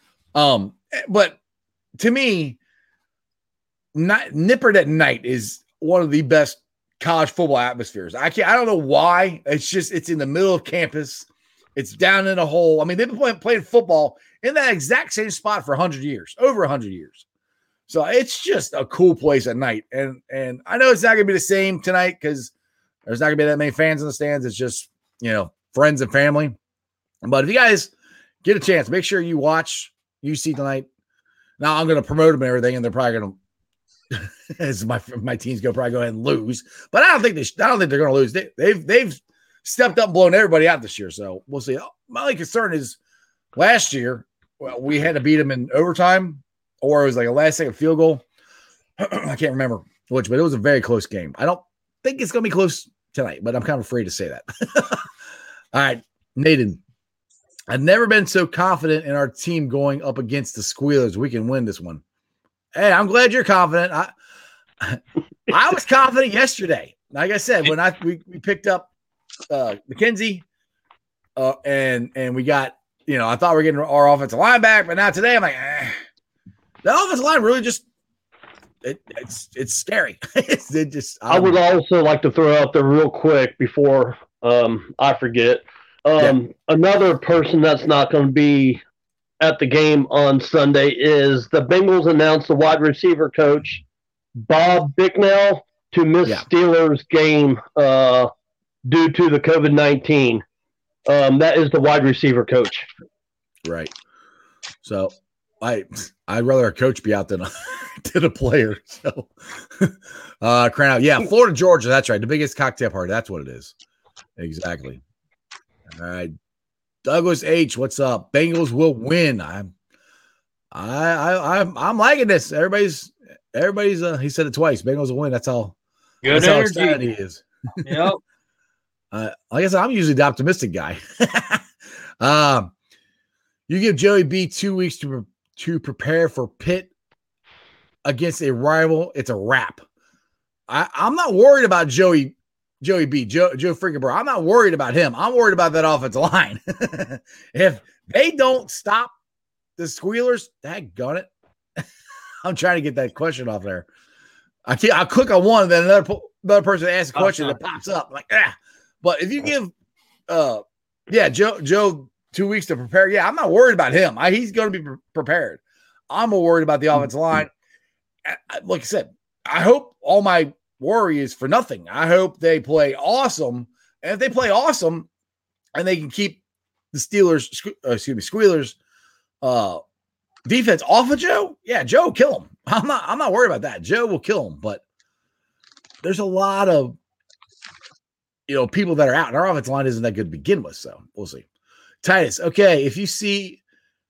But to me, Nippert at night is one of the best college football atmospheres. I don't know why. It's in the middle of campus. It's down in a hole. I mean, they've been playing football in that exact same spot for 100 years, over 100 years. So it's just a cool place at night. And I know it's not going to be the same tonight because there's not going to be that many fans in the stands. It's just, friends and family. But if you guys get a chance, make sure you watch UC tonight. Now I'm going to promote them and everything, and they're probably going to, as my team's going to probably go ahead and lose. But I don't think they're going to lose. They've stepped up and blown everybody out this year. So we'll see. My only concern is last year, we had to beat them in overtime, or it was like a last-second field goal. I can't remember which, but it was a very close game. I don't think it's going to be close tonight, but I'm kind of afraid to say that. All right, Nathan. I've never been so confident in our team going up against the Squealers. We can win this one. Hey, I'm glad you're confident. I was confident yesterday. Like I said, when we picked up McKenzie, and we got, I thought we were getting our offensive line back, but now today I'm like, the offensive line really just it's scary. I would also like to throw out there real quick before I forget. Another person that's not going to be at the game on Sunday is the Bengals announced the wide receiver coach, Bob Bicknell, to miss Steelers game due to the COVID-19. That is the wide receiver coach. Right. So I'd rather a coach be out than a player. So crying out. Yeah, Florida, Georgia. That's right. The biggest cocktail party. That's what it is. Exactly. All right. Douglas H, what's up? Bengals will win. I'm liking this. Everybody's he said it twice. Bengals will win. That's all. Good how energy. excited he is. Yep. Like I said, I'm usually the optimistic guy. You give Joey B 2 weeks to prepare for Pitt against a rival. It's a wrap. I'm not worried about Joey B, Joe freaking bro. I'm not worried about him. I'm worried about that offensive line. If they don't stop the Squealers, daggone it. I'm trying to get that question off there. I'll click on one, and then another person asks a question that pops up. I'm like, ah. But if you give Joe 2 weeks to prepare, I'm not worried about him. He's going to be prepared. I'm more worried about the offensive line. Like I said, I hope all my worry is for nothing. I hope they play awesome. And if they play awesome and they can keep the Squealers defense off of Joe, Joe will kill him. I'm not worried about that. Joe will kill him, but there's a lot of people that are out. And our offensive line isn't that good to begin with, so we'll see. Titus, okay, if you see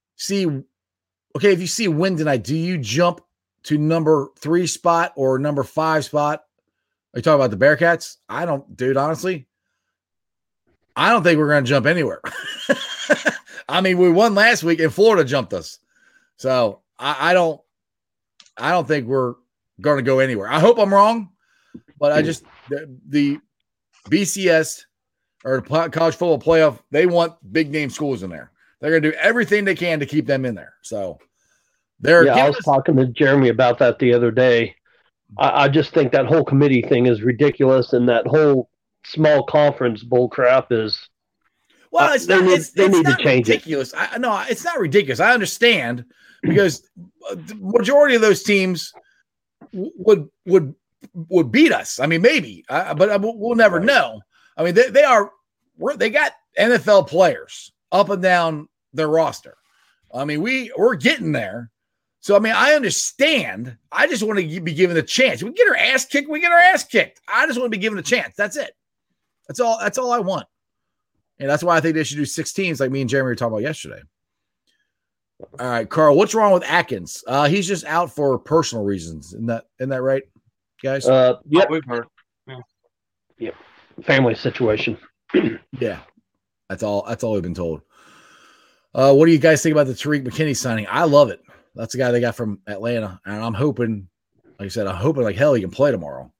win tonight, do you jump to number 3 spot or number 5 spot? Are you talking about the Bearcats? I don't, dude, honestly. I don't think we're going to jump anywhere. I mean, we won last week and Florida jumped us. So I don't think we're going to go anywhere. I hope I'm wrong, but I just, the BCS or the college football playoff, they want big name schools in there. They're going to do everything they can to keep them in there. So I was talking to Jeremy about that the other day. I just think that whole committee thing is ridiculous, and that whole small conference bull crap is. Well, it's not ridiculous. No, it's not ridiculous. I understand because the majority of those teams would beat us. I mean, maybe, but we'll never know. I mean, they got NFL players up and down their roster. I mean, we're getting there. So, I mean, I understand. I just want to be given a chance. We get our ass kicked. We get our ass kicked. I just want to be given a chance. That's it. That's all I want. And that's why I think they should do 6 teams like me and Jeremy were talking about yesterday. All right, Carl, what's wrong with Atkins? He's just out for personal reasons. Isn't that right, guys? Yep. We've heard. Yeah. Yep. Family situation. Yeah. That's all we've been told. What do you guys think about the Tariq McKinney signing? I love it. That's the guy they got from Atlanta. And I'm hoping, like I said, like hell he can play tomorrow.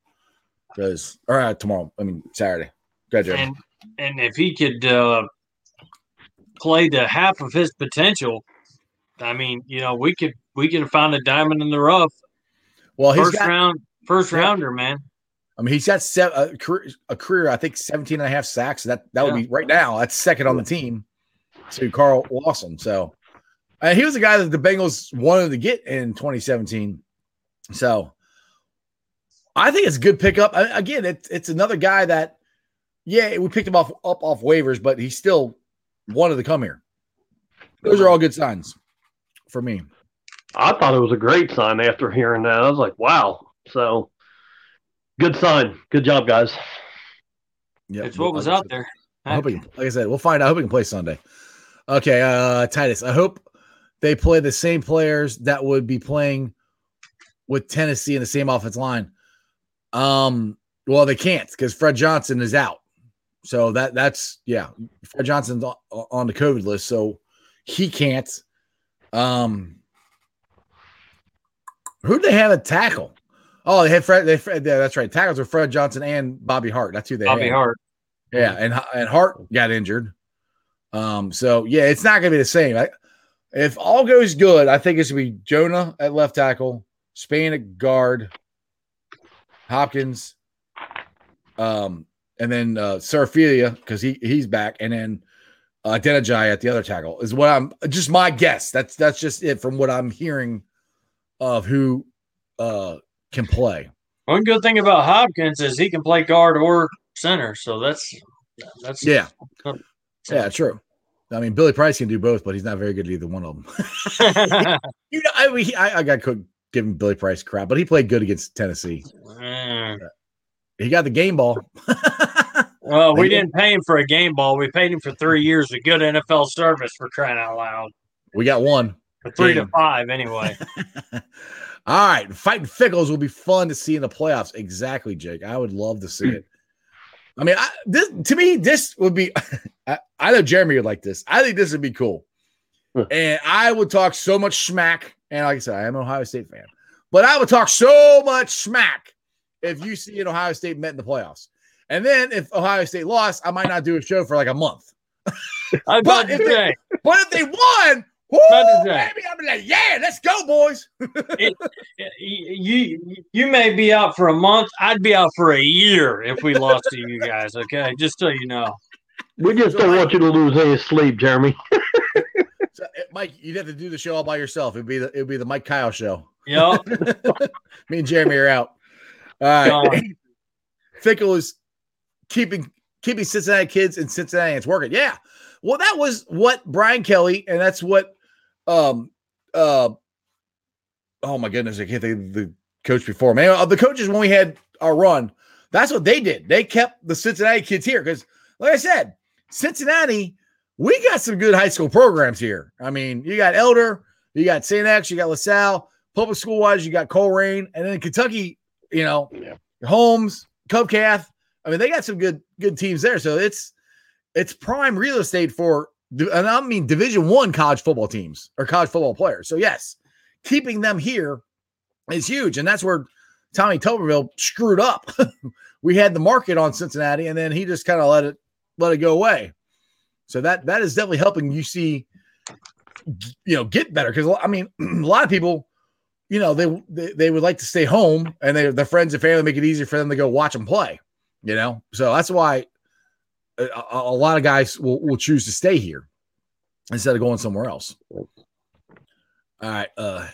Saturday. Go ahead, Jeremy. And if he could play to half of his potential, I mean, we could have found a diamond in the rough. Well, first rounder, man. I mean, he's got a career, I think, 17 and a half sacks. That would be right now. That's second on the team to Carl Lawson. So, and he was a guy that the Bengals wanted to get in 2017. So, I think it's a good pickup. Again, it's another guy that, we picked him off waivers, but he still wanted to come here. Those are all good signs for me. I thought it was a great sign after hearing that. I was like, wow. So, good sign. Good job, guys. Yeah, it's what was out there. I hope like I said, we'll find out. I hope he can play Sunday. Okay, Titus, I hope they play the same players that would be playing with Tennessee in the same offensive line. Well, they can't because Fred Johnson is out. So that's Fred Johnson's on the COVID list, so he can't. Who'd they have at tackle? Oh, they had Fred. Yeah, that's right. Tackles were Fred Johnson and Bobby Hart. That's who they had. Bobby Hart. Yeah, and Hart got injured. So it's not going to be the same. If all goes good, I think it's going to be Jonah at left tackle, Spain at guard, Hopkins, and then Serafilia because he's back, and then Denajai at the other tackle is what I'm just my guess. That's just it from what I'm hearing of who can play. One good thing about Hopkins is he can play guard or center, so that's true. I mean, Billy Price can do both, but he's not very good at either one of them. I got giving Billy Price crap, but he played good against Tennessee. He got the game ball. Well, we didn't pay him for a game ball. We paid him for 3 years of good NFL service for crying out loud. We got one. For 3 to 5, anyway. All right. Fighting Fickles will be fun to see in the playoffs. Exactly, Jake. I would love to see it. I mean, this would be – I know Jeremy would like this. I think this would be cool. And I would talk so much smack. And like I said, I am an Ohio State fan. But I would talk so much smack if UC and Ohio State met in the playoffs. And then if Ohio State lost, I might not do a show for like a month. But if they won, baby, I'd be like, yeah, let's go, boys. You may be out for a month. I'd be out for a year if we lost to you guys, okay? Just so you know. We just don't want you to lose any sleep, Jeremy. So, Mike, you'd have to do the show all by yourself. It'd be the Mike Kyle show. Yep. Me and Jeremy are out. All right. Fickle is keeping Cincinnati kids in Cincinnati. It's working. Yeah. Well, that was what Brian Kelly, and that's what oh my goodness, I can't think of the coach before. Man, the coaches when we had our run, that's what they did. They kept the Cincinnati kids here because, like I said, Cincinnati, we got some good high school programs here. I mean, you got Elder, you got St. X, you got LaSalle. Public school-wise, you got Colerain. And then in Kentucky, Holmes, Cubcath. I mean, they got some good teams there. So it's prime real estate for, and I mean, Division I college football teams or college football players. So, yes, keeping them here is huge. And that's where Tommy Tuberville screwed up. We had the market on Cincinnati, and then he just kind of let it go away. So that is definitely helping UC, get better. Because, I mean, a lot of people, they would like to stay home, and their friends and family make it easier for them to go watch them play, So that's why a lot of guys will choose to stay here instead of going somewhere else. All right.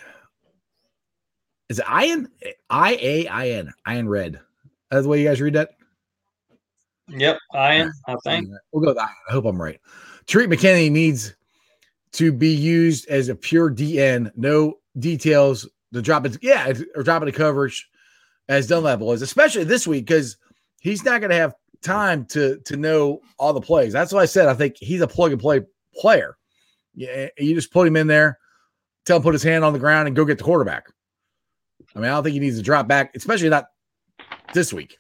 Is it Ian? I-A-I-N. Ian Red. That's the way you guys read that? Yep, Ian, I think. We'll go with Ian. I hope I'm right. Tariq McKinney needs to be used as a pure DN. No details. The drop it, or dropping the coverage as Dunlap was, especially this week, because he's not going to have time to know all the plays. That's why I said I think he's a plug and play player. Yeah, you just put him in there, tell him to put his hand on the ground and go get the quarterback. I mean, I don't think he needs to drop back, especially not this week.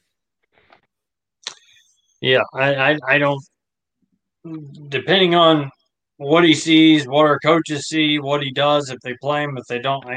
Yeah, I don't. Depending on what he sees, what our coaches see, what he does, if they play him, if they don't,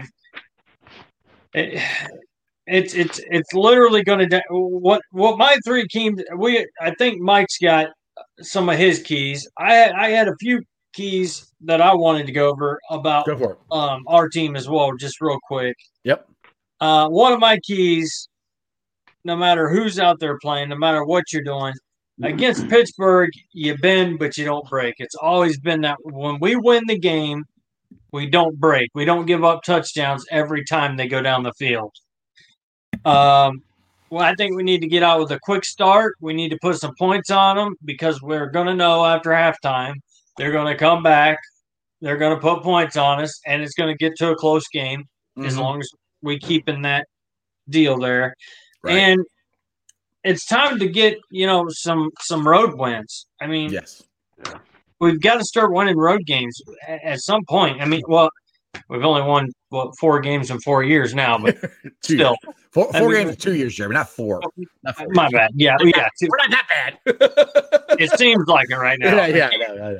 it's literally going to what my three keys. I think Mike's got some of his keys. I had a few keys that I wanted to go over about our team as well, just real quick. Yep. One of my keys, no matter who's out there playing, no matter what you're doing, against Pittsburgh, you bend, but you don't break. It's always been that when we win the game, we don't break. We don't give up touchdowns every time they go down the field. Well, I think we need to get out with a quick start. We need to put some points on them because we're going to know after halftime they're going to come back. They're going to put points on us, and it's going to get to a close game as long as we keep in that deal there. Right. And it's time to get, some road wins. I mean, yes, we've got to start winning road games at some point. I mean, well, we've only won 4 games in 4 years now, but still. Four games in 2 years, Jeremy, not 4. Not 4. My bad. Yeah, we're not that bad. It seems like it right now. Yeah.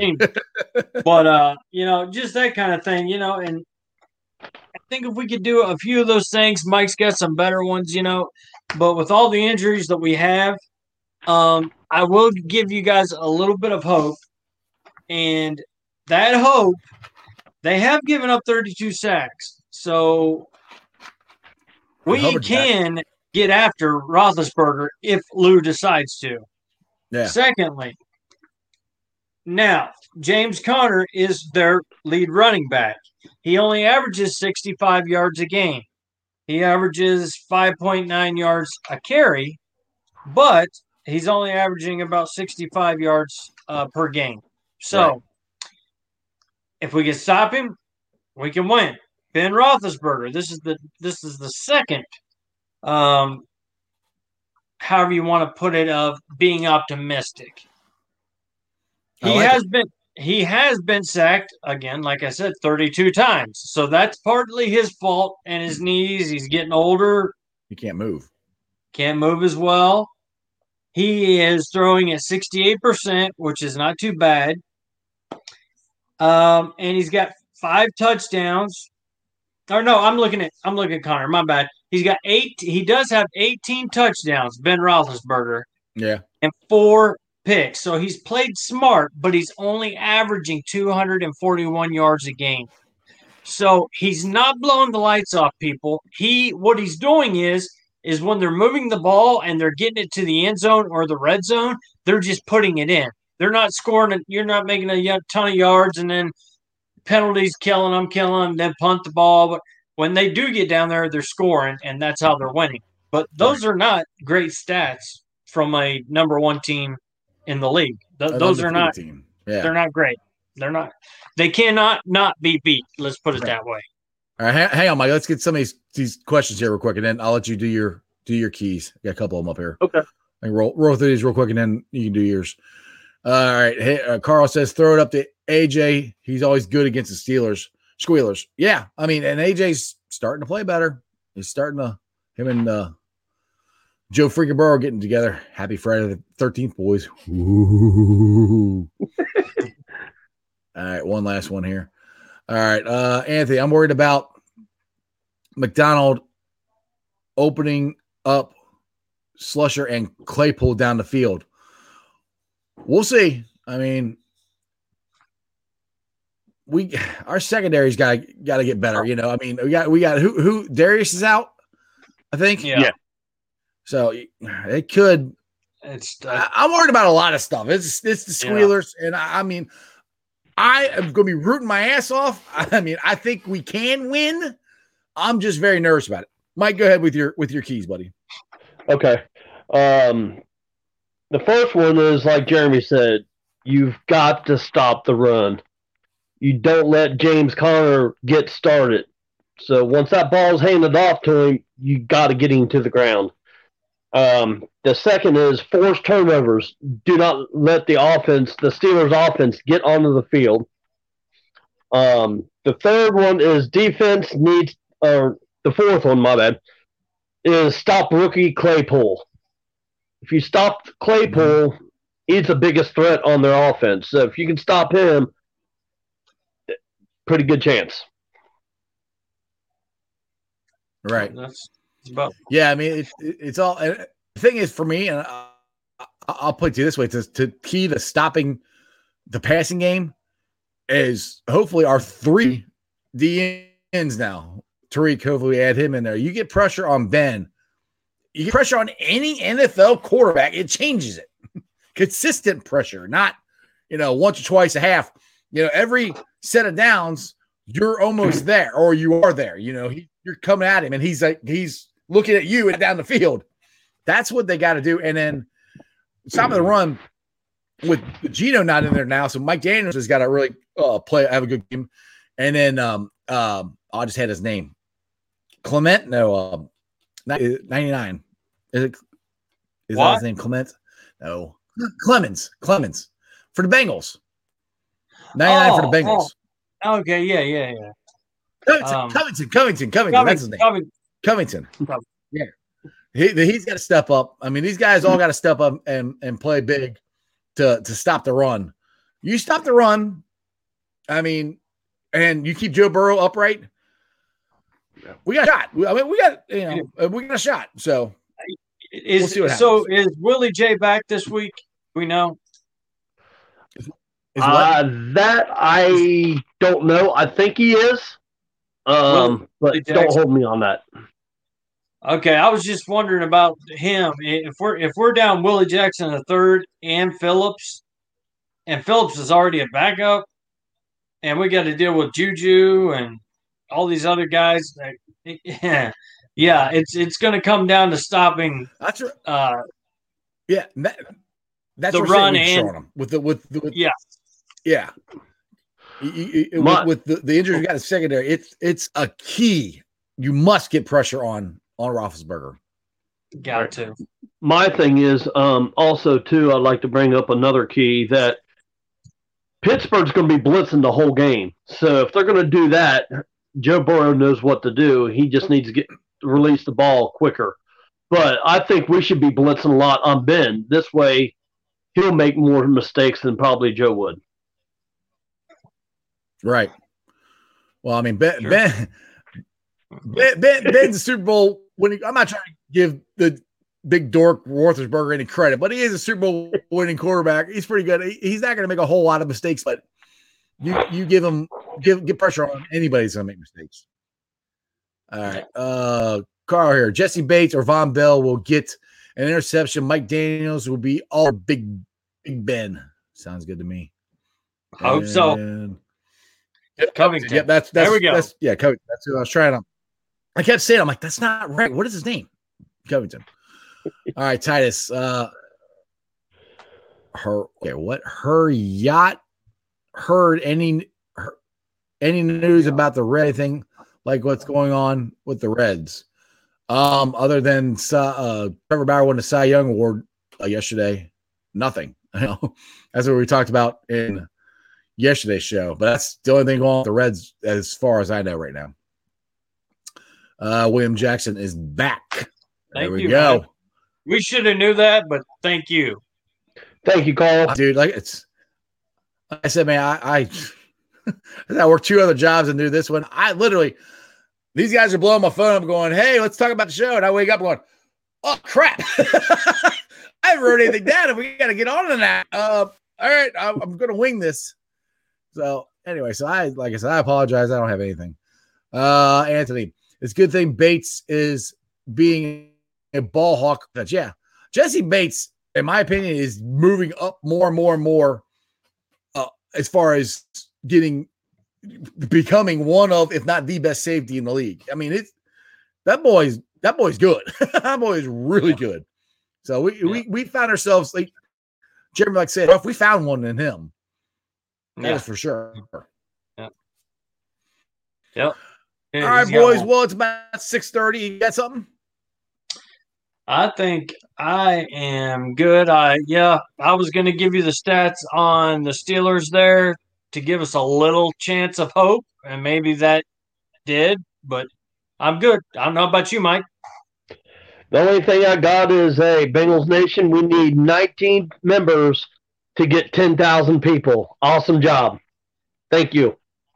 But just that kind of thing, and I think if we could do a few of those things, Mike's got some better ones, but with all the injuries that we have, I will give you guys a little bit of hope. And that hope, they have given up 32 sacks. So we can get after Roethlisberger if Lou decides to. Yeah. Secondly, now, James Conner is their lead running back. He only averages 65 yards a game. He averages 5.9 yards a carry, but he's only averaging about 65 yards per game. So, if we can stop him, we can win. Ben Roethlisberger, this is the second, however you want to put it, of being optimistic. He has been sacked, again, like I said, 32 times. So that's partly his fault and his knees. He's getting older. He can't move. Can't move as well. He is throwing at 68%, which is not too bad. And he's got 5 touchdowns. Or no, I'm looking at Connor. My bad. He's got 8. He does have 18 touchdowns, Ben Roethlisberger. Yeah. And 4 picks. So he's played smart, but he's only averaging 241 yards a game. So he's not blowing the lights off people. What he's doing is when they're moving the ball and they're getting it to the end zone or the red zone, they're just putting it in. They're not scoring. You're not making a ton of yards and then penalties killing them, then punt the ball. But when they do get down there, they're scoring, and that's how they're winning. But those are not great stats from a number 1 team in the league. Those are not. Team. Yeah. They're not great. They're not. They cannot not be beat. Let's put it that way. All right, hang on, Mike. Let's get some of these questions here real quick, and then I'll let you do do your keys. I got a couple of them up here. Okay. I can roll through these real quick, and then you can do yours. All right. Hey, Carl says throw it up to AJ. He's always good against the Squealers. Yeah, I mean, and AJ's starting to play better. He's starting to him and Joe freaking Burrow getting together. Happy Friday the 13th, boys. Ooh. All right, one last one here. All right, Anthony, I'm worried about McDonald opening up Slusher and Claypool down the field. We'll see. I mean, our secondary's got to get better. You know, I mean, we got who Darius is out, I think. Yeah. So it could. I'm worried about a lot of stuff. It's the Squealers, and I mean, I am going to be rooting my ass off. I mean, I think we can win. I'm just very nervous about it. Mike, go ahead with your keys, buddy. Okay. The first one is, like Jeremy said, you've got to stop the run. You don't let James Conner get started. So once that ball's handed off to him, you got to get him to the ground. The second is force turnovers. Do not let the Steelers offense, get onto the field. The third one is defense the fourth one, my bad, is stop rookie Claypool. If you stop Claypool, he's the biggest threat on their offense. So if you can stop him, pretty good chance. Right. Yeah, I mean, it's all. The thing is, for me, and I'll put it to you this way: to key to stopping the passing game is hopefully our 3 DNs now. Tariq, hopefully we add him in there. You get pressure on Ben. You get pressure on any NFL quarterback, it changes it. Consistent pressure, not, once or twice a half. Every set of downs, you're almost there, or you are there. You're coming at him, and he's looking at you and down the field. That's what they got to do. And then top of the run with Geno not in there now, so Mike Daniels has got to really have a good game. And then I just had his name, Clement. No, 99. Is that his name? Clement? No, Clemens for the Bengals. 99 for the Bengals. Okay, yeah. Covington. That's his name. Covington. Yeah. He's got to step up. I mean, these guys all got to step up and play big to stop the run. You stop the run, I mean, and you keep Joe Burrow upright, we got a shot. I mean, we got a shot. So we'll see what happens. So is Willie J back this week? We know. That I don't know. I think he is. But don't hold me on that. Okay, I was just wondering about him. If we're down Willie Jackson the third and Phillips is already a backup, and we got to deal with Juju and all these other guys. Yeah, it's going to come down to stopping. That's right. That's the run and him with the yeah. With the injuries we got in secondary, it's a key. You must get pressure on Roethlisberger. Got to. My thing is also too. I'd like to bring up another key that Pittsburgh's going to be blitzing the whole game. So if they're going to do that, Joe Burrow knows what to do. He just needs to release the ball quicker. But I think we should be blitzing a lot on Ben. This way, he'll make more mistakes than probably Joe would. Right. Well, I mean, Ben's a Super Bowl winning. I'm not trying to give the big dork Roethlisberger any credit, but he is a Super Bowl winning quarterback. He's pretty good. He's not going to make a whole lot of mistakes, but you give him get pressure on anybody's going to make mistakes. All right. Carl here. Jesse Bates or Von Bell will get an interception. Mike Daniels will be all Big Ben. Sounds good to me. Hope so. Covington. Yeah, that's there we go. Covington. That's who I was trying to. I kept saying, I'm like, that's not right. What is his name? Covington. All right, Titus. What? Her yacht heard any news about the Red thing, like what's going on with the Reds? Other than Trevor Bauer won the Cy Young Award yesterday, nothing. That's what we talked about in yesterday's show. But that's the only thing going on with the Reds as far as I know right now. William Jackson is back. There we go. Man. We should have knew that, but thank you. Thank you, Carl. Dude, like I said, man, I work 2 other jobs and do this one. I literally, these guys are blowing my phone. I'm going, hey, let's talk about the show. And I wake up going, oh, crap. I haven't wrote anything down, and we got to get on to that. All right, I'm going to wing this. So anyway, like I said, I apologize. I don't have anything. Anthony, it's a good thing Bates is being a ball hawk. Yeah, Jesse Bates, in my opinion, is moving up more and more and more as far as becoming one of, if not the best safety in the league. I mean, that boy's good. That boy is really good. So we found ourselves, like Jeremy said, if we found one in him, that is for sure. Yep. All right, boys. Well, it's about 6:30. You got something? I think I am good. I was going to give you the stats on the Steelers there to give us a little chance of hope, and maybe that did, but I'm good. I don't know about you, Mike. The only thing I got is, hey, Bengals Nation, we need 19 members to get 10,000 people. Awesome job. Thank you.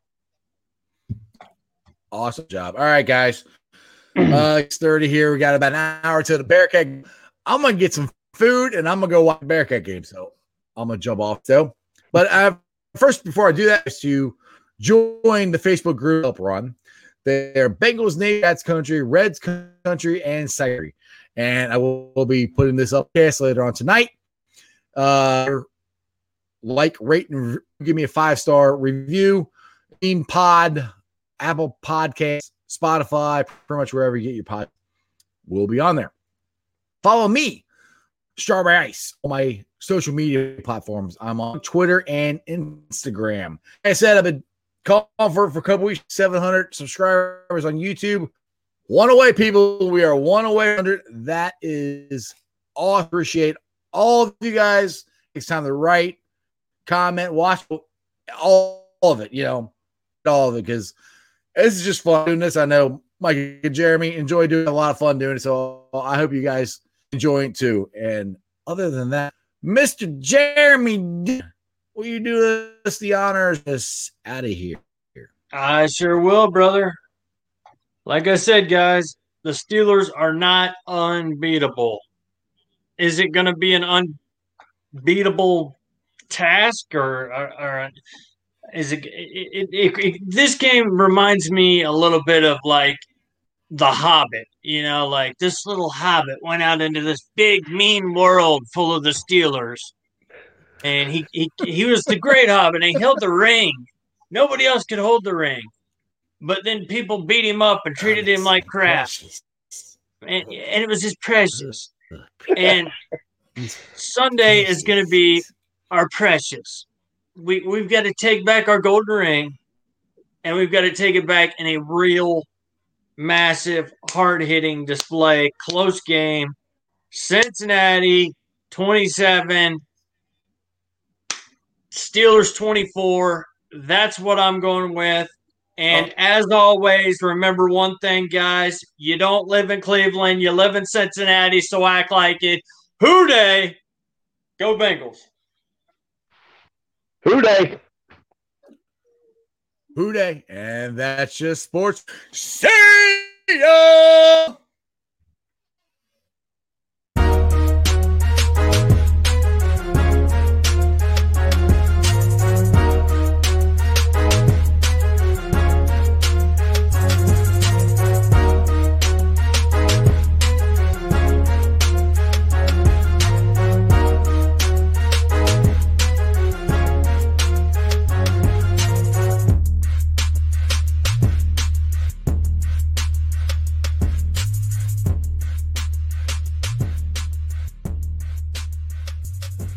Awesome job. All right, guys. 6:30 here. We got about an hour to the Bearcat. I'm going to get some food, and I'm going to go watch the Bearcat game. So I'm going to jump off. So, but first, before I do that, is to join the Facebook group up run. They're Bengals Nation, Cats Country, Reds Country, and Cyrie. And I will be putting this up later on tonight. Like, rate, and give me a 5-star review. Team Pod, Apple Podcasts, Spotify, pretty much wherever you get your pod, we'll be on there. Follow me, Strawberry Ice, on my social media platforms. I'm on Twitter and Instagram. Like I said, I've been calling for a couple weeks, 700 subscribers on YouTube. One away, people. We are one away 100. That is all. I appreciate all of you guys. It's time to write, comment, watch all of it, all of it, because this is just fun doing this. I know Mike and Jeremy enjoy doing a lot of fun doing it, so I hope you guys enjoy it too. And other than that, Mr. Jeremy, will you do us the honors of us out of here? I sure will, brother. Like I said, guys, the Steelers are not unbeatable. Is it going to be an unbeatable task, or is it this game reminds me a little bit of like The Hobbit, like this little hobbit went out into this big mean world full of the Steelers, and he was the great hobbit, and he held the ring. Nobody else could hold the ring, but then people beat him up and treated him like crap, and it was just precious. And Sunday is going to be our precious. We've got to take back our golden ring, and we've got to take it back in a real, massive, hard-hitting display. Close game. Cincinnati 27, Steelers 24. That's what I'm going with. And as always, remember one thing, guys. You don't live in Cleveland. You live in Cincinnati, so act like it. Hoo-day! Go Bengals. Hoo-day. Hoo-day. And that's just sports. See